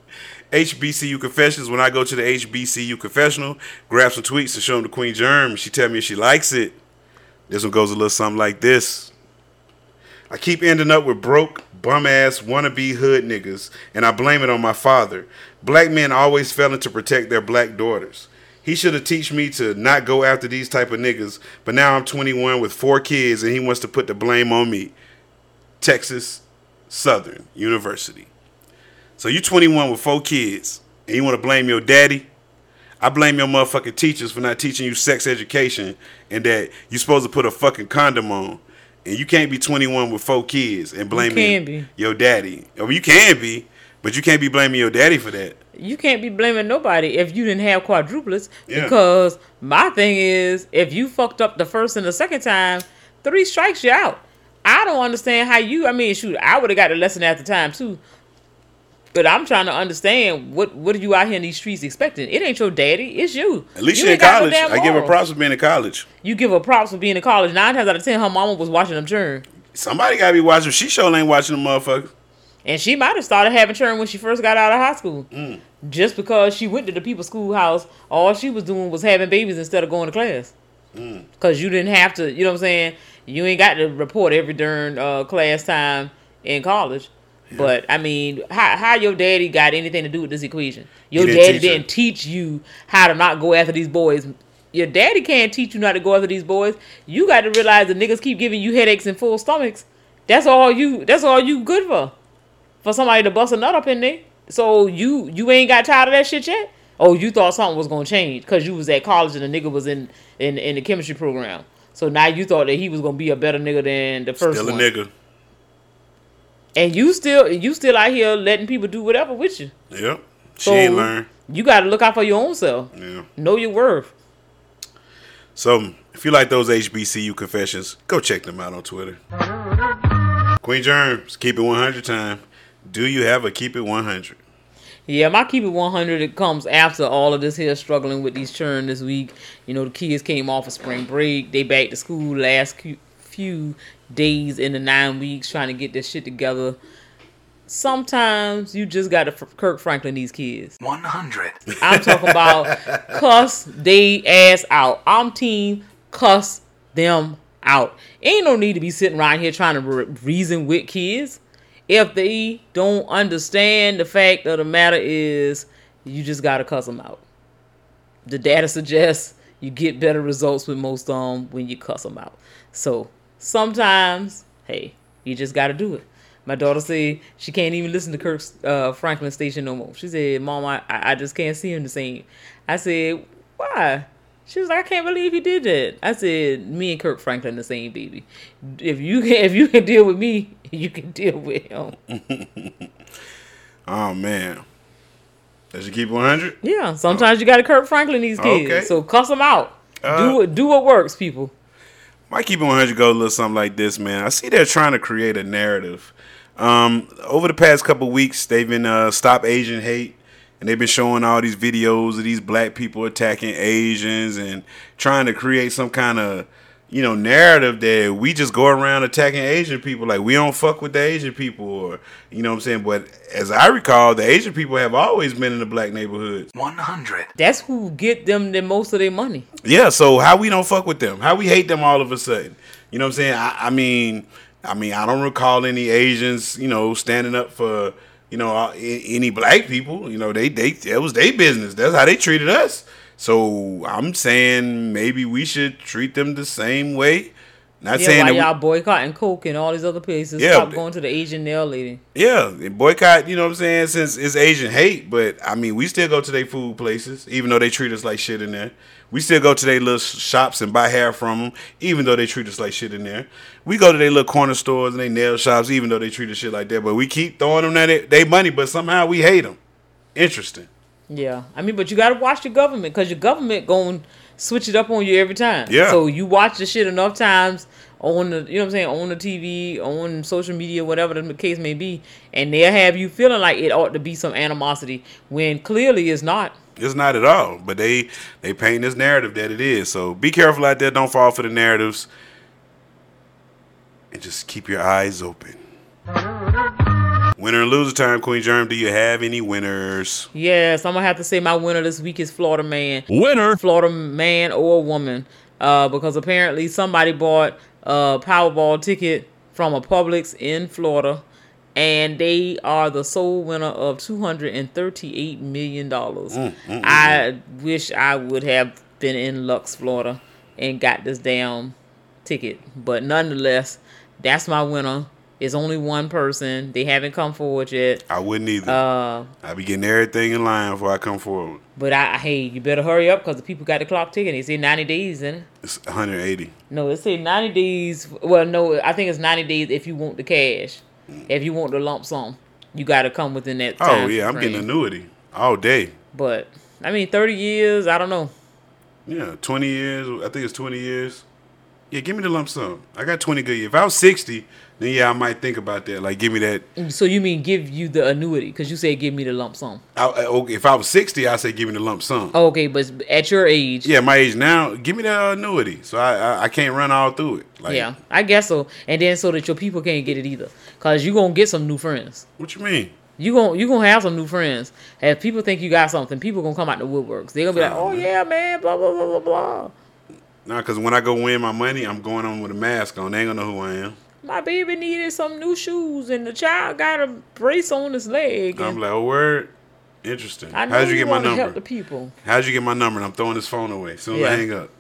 HBCU confessions. When I go to the HBCU confessional, grab some tweets and show them to Queen Germ. She tell me if she likes it. This one goes a little something like this. I keep ending up with broke, bum-ass, wannabe hood niggas, and I blame it on my father. Black men always failing to protect their black daughters. He should have teach me to not go after these type of niggas, but now I'm 21 with 4 kids, and he wants to put the blame on me. Texas Southern University. So you 21 with 4 kids, and you want to blame your daddy? I blame your motherfucking teachers for not teaching you sex education, and that you supposed to put a fucking condom on. And you can't be 21 with 4 kids and blaming your daddy. I mean, you can be, but you can't be blaming your daddy for that. You can't be blaming nobody if you didn't have quadruplets. Yeah. Because my thing is, if you fucked up the first and the second time, 3 strikes you out. I don't understand how you, I mean, shoot, I would have got the lesson at the time too. But I'm trying to understand what are you out here in these streets expecting? It ain't your daddy, it's you. At least you're in college. I give her props for being in college. You give her props for being in college. 9 times out of 10, her mama was watching them churn. Somebody gotta be watching. She sure ain't watching them motherfuckers. And she might have started having churn when she first got out of high school. Just because she went to the people's schoolhouse, all she was doing was having babies instead of going to class. Because you didn't have to, you know what I'm saying? You ain't got to report every during class time in college. Yeah. But, I mean, how your daddy got anything to do with this equation? Your daddy didn't teach you how to not go after these boys. Your daddy can't teach you not to go after these boys. You got to realize the niggas keep giving you headaches and full stomachs. That's all you good for. For somebody to bust a nut up in there. So you ain't got tired of that shit yet? Oh, you thought something was going to change because you was at college and the nigga was in the chemistry program. So now you thought that he was going to be a better nigga than the first one. Still a nigga. And you still out here letting people do whatever with you. Yep. She ain't learned. You got to look out for your own self. Yeah. Know your worth. So, if you like those HBCU confessions, go check them out on Twitter. Queen Germs, keep it 100 time. Do you have a keep it 100? Yeah, my keep it 100, it comes after all of this here struggling with these churn this week. You know, the kids came off of spring break. They back to school last few days in the 9 weeks trying to get this shit together. Sometimes you just got to Kirk Franklin these kids. 100. I'm talking about cuss they ass out. I'm team cuss them out. Ain't no need to be sitting around here trying to reason with kids. If they don't understand, the fact of the matter is you just got to cuss them out. The data suggests you get better results with most when you cuss them out. So sometimes, hey, you just got to do it. My daughter said she can't even listen to Kirk Franklin station no more. She said, Mom, I just can't see him the same. I said, why? She was like, I can't believe he did that. I said, me and Kirk Franklin the same, baby. If you can deal with me, you can deal with him. Oh, man. Does you keep 100? Yeah. Sometimes you got to Kirk Franklin these kids. Okay. So cuss them out. Do what works, people. My keep it 100 goes a little something like this, man. I see they're trying to create a narrative. Over the past couple weeks, they've been Stop Asian Hate. And they've been showing all these videos of these black people attacking Asians and trying to create some kind of narrative that we just go around attacking Asian people, like we don't fuck with the Asian people, or you know what I'm saying. But as I recall, the Asian people have always been in the black neighborhoods. 100. That's who get them the most of their money. Yeah, so how we don't fuck with them? How we hate them all of a sudden? You know what I'm saying? I mean, I don't recall any Asians, standing up for, any black people. It was their business. That's how they treated us. So I'm saying maybe we should treat them the same way. Not saying why that y'all boycotting Coke and all these other places. Yeah, Stop going to the Asian nail lady. Yeah, boycott, you know what I'm saying, since it's Asian hate. But, I mean, we still go to their food places, even though they treat us like shit in there. We still go to their little shops and buy hair from them, even though they treat us like shit in there. We go to their little corner stores and their nail shops, even though they treat us shit like that. But we keep throwing them their money, but somehow we hate them. Interesting. Yeah. I mean, but you got to watch your government, because your government going to switch it up on you every time. Yeah. So you watch the shit enough times on the, on the TV, on social media, whatever the case may be, and they'll have you feeling like it ought to be some animosity when clearly it's not. It's not at all, but they paint this narrative that it is. So be careful out there. Don't fall for the narratives, and just keep your eyes open. Winner and loser time, Queen Germ. Do you have any winners? Yes, I'm gonna have to say my winner this week is Florida man. Winner. Florida man or woman, because apparently somebody bought a Powerball ticket from a Publix in Florida, and they are the sole winner of $238 million. I wish I would have been in Lux, Florida, and got this damn ticket. But nonetheless, that's my winner. It's only one person. They haven't come forward yet. I wouldn't either. I be getting everything in line before I come forward. But hey, you better hurry up, because the people got the clock ticking. They say 90 days, isn't it? It's 180. No, it say 90 days. Well, no, I think it's 90 days if you want the cash. If you want the lump sum, you got to come within that time. Oh, yeah, I'm getting annuity all day. But, 30 years, I don't know. Yeah, 20 years. I think it's 20 years. Yeah, give me the lump sum. I got 20 good years. If I was 60, then yeah, I might think about that. Like, give me that. So you mean give you the annuity? Because you said give me the lump sum. If I was 60, I say give me the lump sum. Oh, okay, but at your age. Yeah, my age now, give me the annuity. So I can't run all through it. Like, yeah, I guess so. And then so that your people can't get it either. Because you're going to get some new friends. What you mean? You gonna have some new friends. If people think you got something, people going to come out the woodworks. They're going to be like, oh, yeah, man, blah, blah, blah, blah, blah. Nah, because when I go win my money, I'm going on with a mask on. They ain't going to know who I am. My baby needed some new shoes, and the child got a brace on his leg. I'm like, oh, word? Interesting. How'd you get my number? Help the people. How'd you get my number? And I'm throwing this phone away. As soon as I hang up.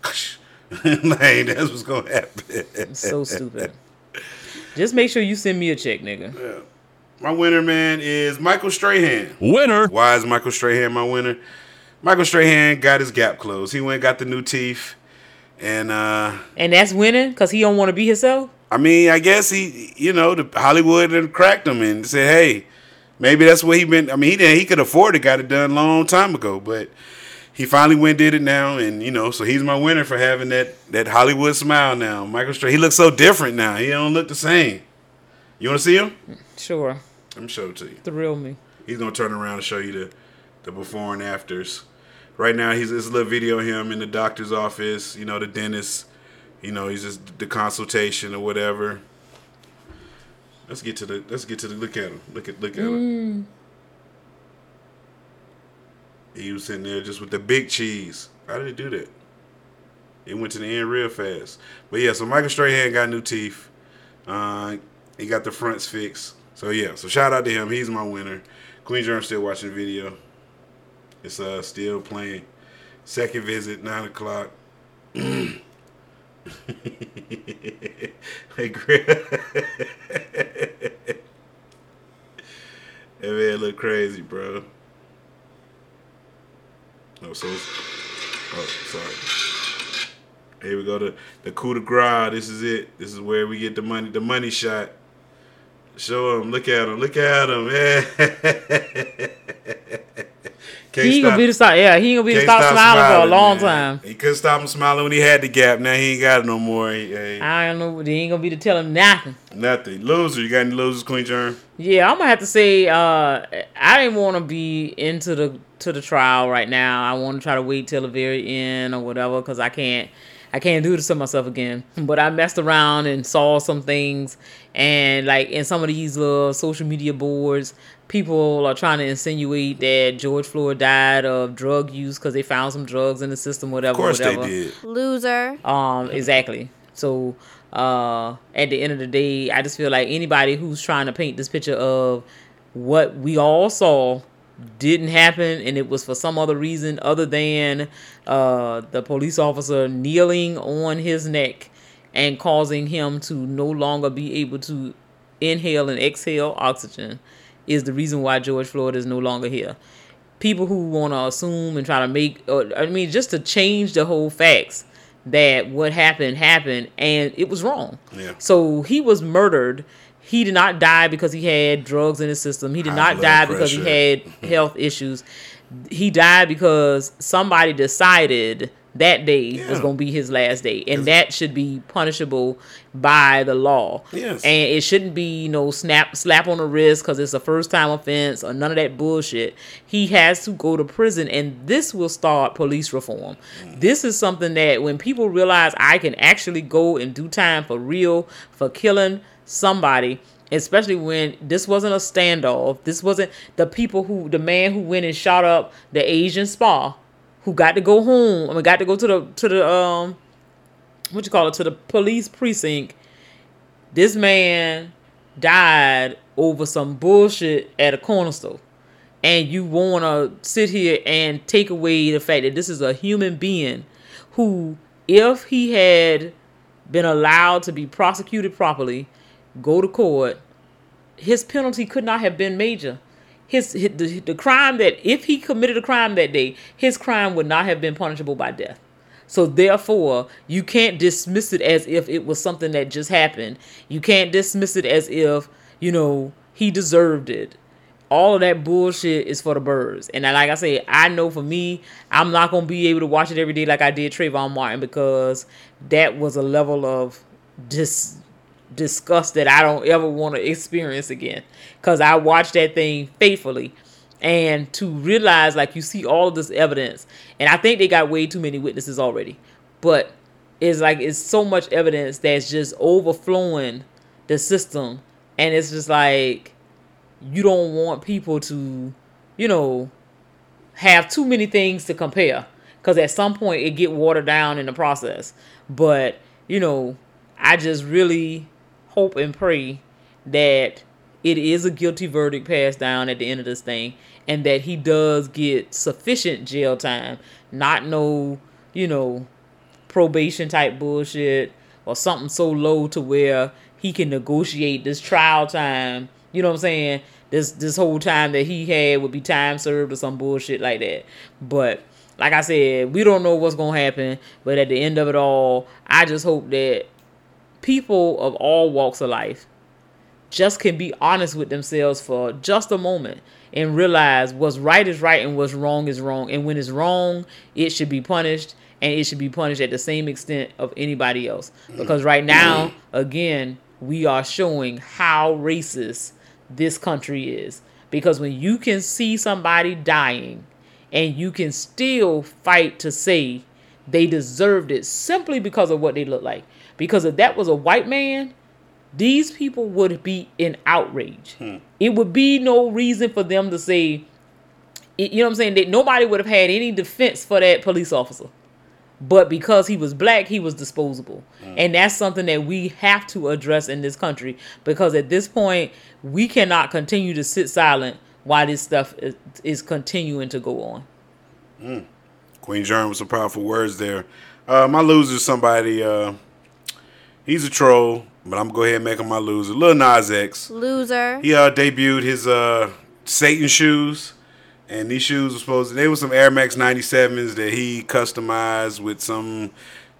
Like, that's what's going to happen. It's so stupid. Just make sure you send me a check, nigga. Yeah. My winner, man, is Michael Strahan. Winner. Why is Michael Strahan my winner? Michael Strahan got his gap closed. He went and got the new teeth. And that's winning? Because he don't want to be himself? I mean, I guess he, the Hollywood and cracked him and said, hey, maybe that's what he been. I mean, he could afford it, got it done a long time ago, but he finally went and did it now, and so he's my winner for having that Hollywood smile now. Michael Strahan, he looks so different now. He don't look the same. You want to see him? Sure. Let me show it to you. Thrill me. He's gonna turn around and show you the before and afters. Right now, it's a little video of him in the doctor's office. The dentist. He's just the consultation or whatever. Let's get to the look at him. Look at him. He was sitting there just with the big cheese. How did he do that? He went to the end real fast. But yeah, so Michael Strahan got new teeth. He got the fronts fixed. So yeah, so shout out to him. He's my winner. Queen Germ still watching the video. It's still playing. Second visit, 9:00. Hey, Greg. That man look crazy, bro. Sorry. Here we go to the coup de grace. This is it. This is where we get the money shot. Show him. Look at him. He ain't gonna be to stop smiling for a long time. He couldn't stop him smiling when he had the gap. Now he ain't got it no more. I don't know. They ain't gonna be to tell him nothing. Nothing. Loser. You got any losers, Queen Germ? Yeah, I'm gonna have to say I didn't want to be into the trial right now. I want to try to wait till the very end or whatever, because I can't I can't do this to myself again. But I messed around and saw some things, and like in some of these little social media boards, people are trying to insinuate that George Floyd died of drug use because they found some drugs in the system, whatever. Of course whatever. they did. Loser. Exactly. So at the end of the day, I just feel like anybody who's trying to paint this picture of what we all saw didn't happen and it was for some other reason other than the police officer kneeling on his neck and causing him to no longer be able to inhale and exhale oxygen is the reason why George Floyd is no longer here. People who want to assume and try to make, just to change the whole facts that what happened and it was wrong. Yeah. So he was murdered. He did not die because he had drugs in his system. He did High not blood die because he pressure. had health issues. He died because somebody decided that day was going to be his last day. And that should be punishable by the law. Yes. And it shouldn't be slap on the wrist because it's a first time offense or none of that bullshit. He has to go to prison, and this will start police reform. This is something that when people realize I can actually go and do time for real for killing somebody, especially when this wasn't a standoff. This wasn't the man who went and shot up the Asian spa, who got to go home. Got to go to the to the police precinct. This man died over some bullshit at a corner store. And you want to sit here and take away the fact that this is a human being who, if he had been allowed to be prosecuted properly, go to court, his penalty could not have been major. The crime that, if he committed a crime that day, his crime would not have been punishable by death. So therefore, you can't dismiss it as if it was something that just happened. You can't dismiss it as if, he deserved it. All of that bullshit is for the birds. And like I say, I know for me, I'm not going to be able to watch it every day like I did Trayvon Martin, because that was a level of disgust that I don't ever want to experience again, because I watched that thing faithfully. And to realize, like, you see all of this evidence, and I think they got way too many witnesses already, but it's so much evidence that's just overflowing the system, and it's just like, you don't want people to have too many things to compare, because at some point it get watered down in the process. But I just really hope and pray that it is a guilty verdict passed down at the end of this thing, and that he does get sufficient jail time, not no, probation type bullshit or something so low to where he can negotiate this trial time. You know what I'm saying? This whole time that he had would be time served or some bullshit like that. But like I said, we don't know what's going to happen. But at the end of it all, I just hope that people of all walks of life just can be honest with themselves for just a moment and realize what's right is right and what's wrong is wrong. And when it's wrong, it should be punished, and it should be punished at the same extent of anybody else. Because right now, again, we are showing how racist this country is. Because when you can see somebody dying and you can still fight to say they deserved it simply because of what they look like. Because if that was a white man, these people would be in outrage. It would be no reason for them to say, you know what I'm saying, that nobody would have had any defense for that police officer. But because he was black, he was disposable. And that's something that we have to address in this country. Because at this point, we cannot continue to sit silent while this stuff is continuing to go on. Queen Germ with some powerful words there. My loser is somebody, he's a troll, but I'm going to go ahead and make him my loser. Lil Nas X. Loser. He debuted his Satan shoes. And these shoes were they were some Air Max 97s that he customized with some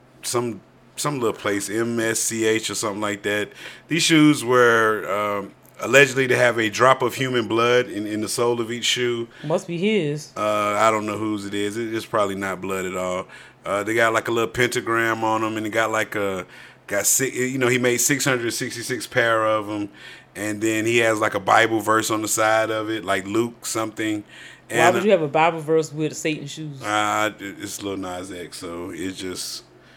little place, MSCH or something like that. These shoes were allegedly to have a drop of human blood in the sole of each shoe. Must be his. I don't know whose it is. It's probably not blood at all. They got like a little pentagram on them, and it got like he made 666 pair of them. And then he has like a Bible verse on the side of it, like Luke something. And why would you have a Bible verse with Satan shoes? It's Lil Nas X, so it's just,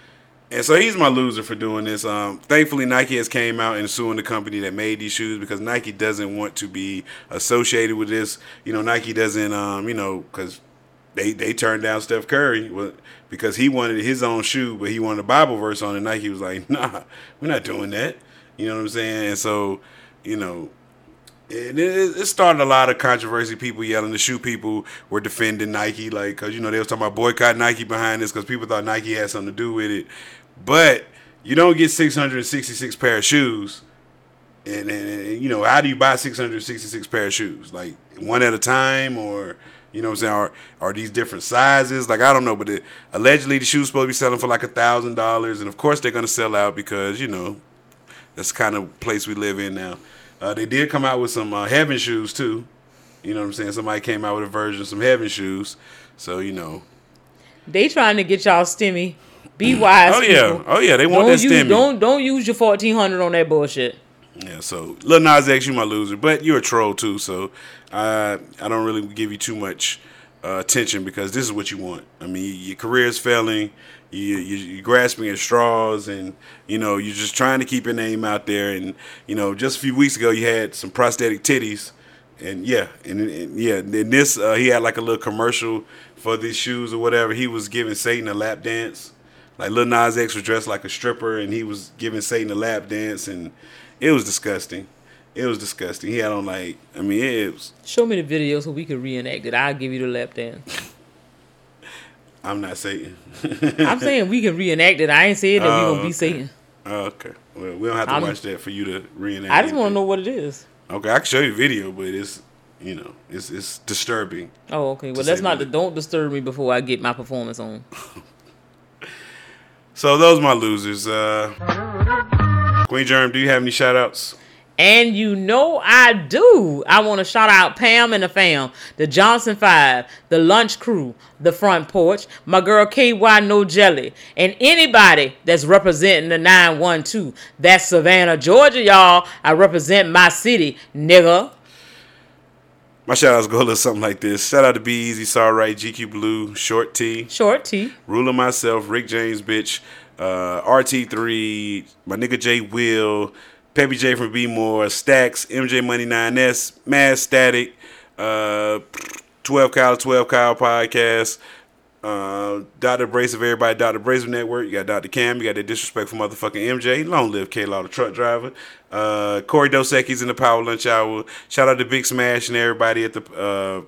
And so he's my loser for doing this. Thankfully, Nike has came out and suing the company that made these shoes because Nike doesn't want to be associated with this. You know, Nike doesn't, because they turned down Steph Curry because he wanted his own shoe, but he wanted a Bible verse on it. Nike was like, nah, we're not doing that. You know what I'm saying? And so, you know, it started a lot of controversy. People yelling. The shoe people were defending Nike, like, because, you know, they was talking about boycott Nike behind this because people thought Nike had something to do with it. But you don't get 666 pair of shoes. And you know, how do you buy 666 pair of shoes? Like, one at a time, or, you know what I'm saying, are these different sizes? Like, I don't know, but allegedly the shoes supposed to be selling for like $1,000. And, of course, they're going to sell out because, you know, that's the kind of place we live in now. They did come out with some Heaven shoes, too. You know what I'm saying? Somebody came out with a version of some Heaven shoes. So, you know. They trying to get y'all stimmy. Be wise, people. Oh, yeah. They want that stimmy. Don't use your $1,400 on that bullshit. Yeah, so Lil Nas X, you my loser. But you're a troll, too. So I don't really give you too much attention because this is what you want. I mean, your career is failing. You're grasping at straws, and, you know, you're just trying to keep your name out there. And, you know, just a few weeks ago, you had some prosthetic titties. And, in this, he had like a little commercial for these shoes or whatever. He was giving Satan a lap dance. Like, Lil Nas X was dressed like a stripper, and he was giving Satan a lap dance, and it was disgusting. It was disgusting. He had on, like, I mean, it was... Show me the video so we can reenact it. I'll give you the lap dance. I'm not Satan. I'm saying we can reenact it. I ain't saying that we're going to be Satan. Oh, okay. Well, we don't have to watch that for you to reenact. I just want to know what it is. Okay, I can show you the video, but it's, you know, it's disturbing. Oh, okay. Well, that's not don't disturb me before I get my performance on. So those are my losers. Queen Germ, do you have any shout outs? And you know I do. I want to shout out Pam and the fam, the Johnson 5, the Lunch Crew, the Front Porch, my girl KY No Jelly, and anybody that's representing the 912. That's Savannah, Georgia, y'all. I represent my city, nigga. My shout outs go a little something like this. Shout out to Be Easy, Saw Right, GQ Blue, Short T, Ruler Myself, Rick James Bitch, RT3, my nigga J Will, Peppy J from B More, Stacks, MJ Money 9S, Mad Static, 12 Kyle Podcast, Dr. Abrasive, everybody, Dr. Abrasive Network. You got Dr. Cam, you got that disrespectful motherfucking MJ. Long live K-Law, the truck driver. Corey Dos Equis in the Power Lunch Hour. Shout out to Big Smash and everybody at the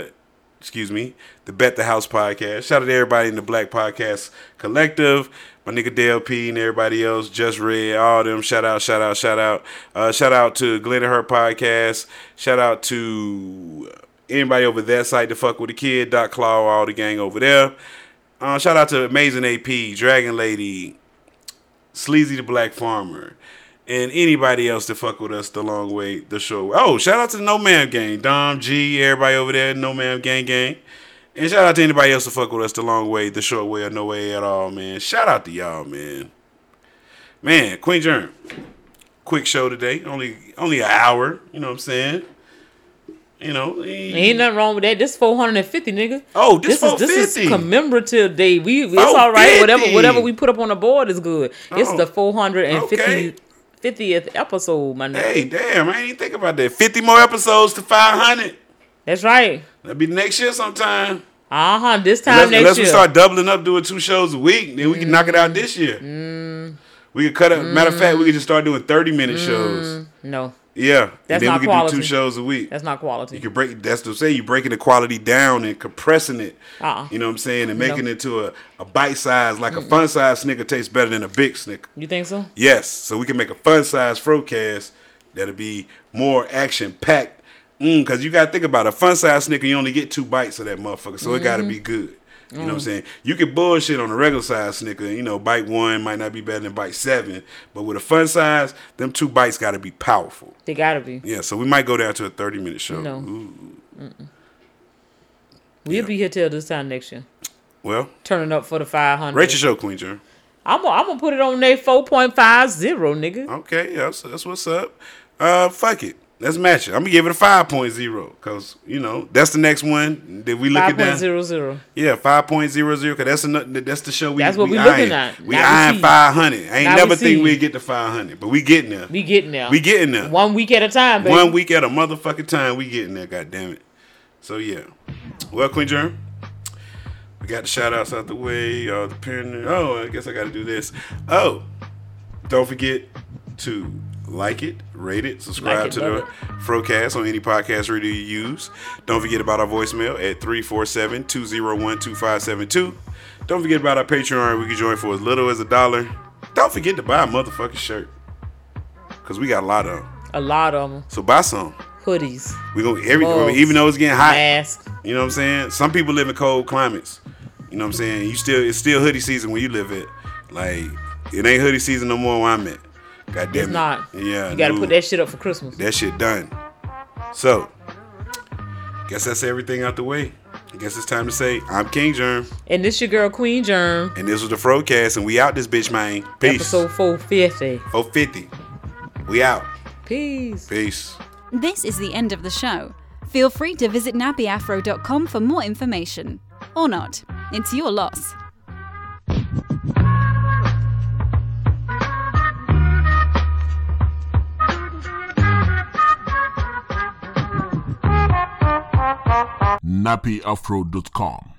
Bet the House podcast. Shout out to everybody in the Black Podcast Collective. My nigga Dale P and everybody else, Just Red, all them. Shout out. Shout out to Glenn and Her podcast. Shout out to anybody over that site to fuck with the kid, Doc Claw, all the gang over there. Shout out to Amazing AP, Dragon Lady, Sleazy the Black Farmer, and anybody else to fuck with us the long way, the short way. Oh, shout out to the No Man Gang, Dom G, everybody over there, No Man Gang. And shout out to anybody else to fuck with us the long way, the short way, or no way at all, man. Shout out to y'all, man. Man, Queen Germ, quick show today. Only an hour, you know what I'm saying? You know, ain't nothing wrong with that. This 450, nigga. Oh, this 450. This is commemorative day. It's all right. Whatever we put up on the board is good. It's the 450th episode, my nigga. Hey, damn, I ain't even think about that. 50 more episodes to 500. That's right. That'll be next year sometime. This time next year. Unless we start doubling up, doing 2 shows a week, then we can knock it out this year. We could cut it. Matter of fact, we could just start doing 30-minute shows. No. Yeah, that's and then not we could quality. do 2 shows a week. That's not quality. You could break. That's to say, you're breaking the quality down and compressing it. You know what I'm saying, and making it to a bite size, like a fun size Snicker tastes better than a big Snicker. You think so? Yes. So we can make a fun size Frocast that'll be more action packed. Because you gotta think about it. A fun size Snicker, you only get 2 bites of that motherfucker, so it gotta be good. You know what I'm saying? You can bullshit on a regular size Snicker. You know, bite 1 might not be better than bite 7. But with a fun size, them 2 bites got to be powerful. They got to be. Yeah, so we might go down to a 30-minute show. No. We'll be here till this time next year. Well. Turning up for the 500. Rate your show, Queen Germ. I'm going to put it on there 4.50, nigga. Okay, that's what's up. Fuck it. Let's match it. I'm gonna give it a 5.0 because that's the next one that we looking at. 5.00. Yeah, 5.00 because that's the show That's what we eyeing. looking at. We Not eyeing received. 500. I ain't Not never received. think we'd get to 500, but we getting there. We getting there. We getting there. 1 week at a time, baby. 1 week at a motherfucking time. We getting there. God damn it. So yeah. Well, Queen Germ, we got the shout outs out the way. The parent. Oh, I guess I got to do this. Oh, don't forget to like it, rate it, subscribe to the Frocast on any podcast radio you use. Don't forget about our voicemail at 347-201-2572. Don't forget about our Patreon. We can join for as little as $1. Don't forget to buy a motherfucking shirt because we got a lot of them. A lot of them. So buy some. Hoodies. We gonna even though it's getting hot. Mask. You know what I'm saying? Some people live in cold climates. You know what I'm saying? It's still hoodie season where you live at. Like it ain't hoodie season no more where I'm at. God damn It's it. not. Yeah. You gotta put that shit up for Christmas. That shit done. So, guess that's everything out the way. I guess it's time to say, I'm King Germ. And this your girl, Queen Germ. And this was the Frocast, and we out this bitch, man. Peace. Episode 450. 450. We out. Peace. Peace. This is the end of the show. Feel free to visit nappyafro.com for more information. Or not. It's your loss. nappyafro.com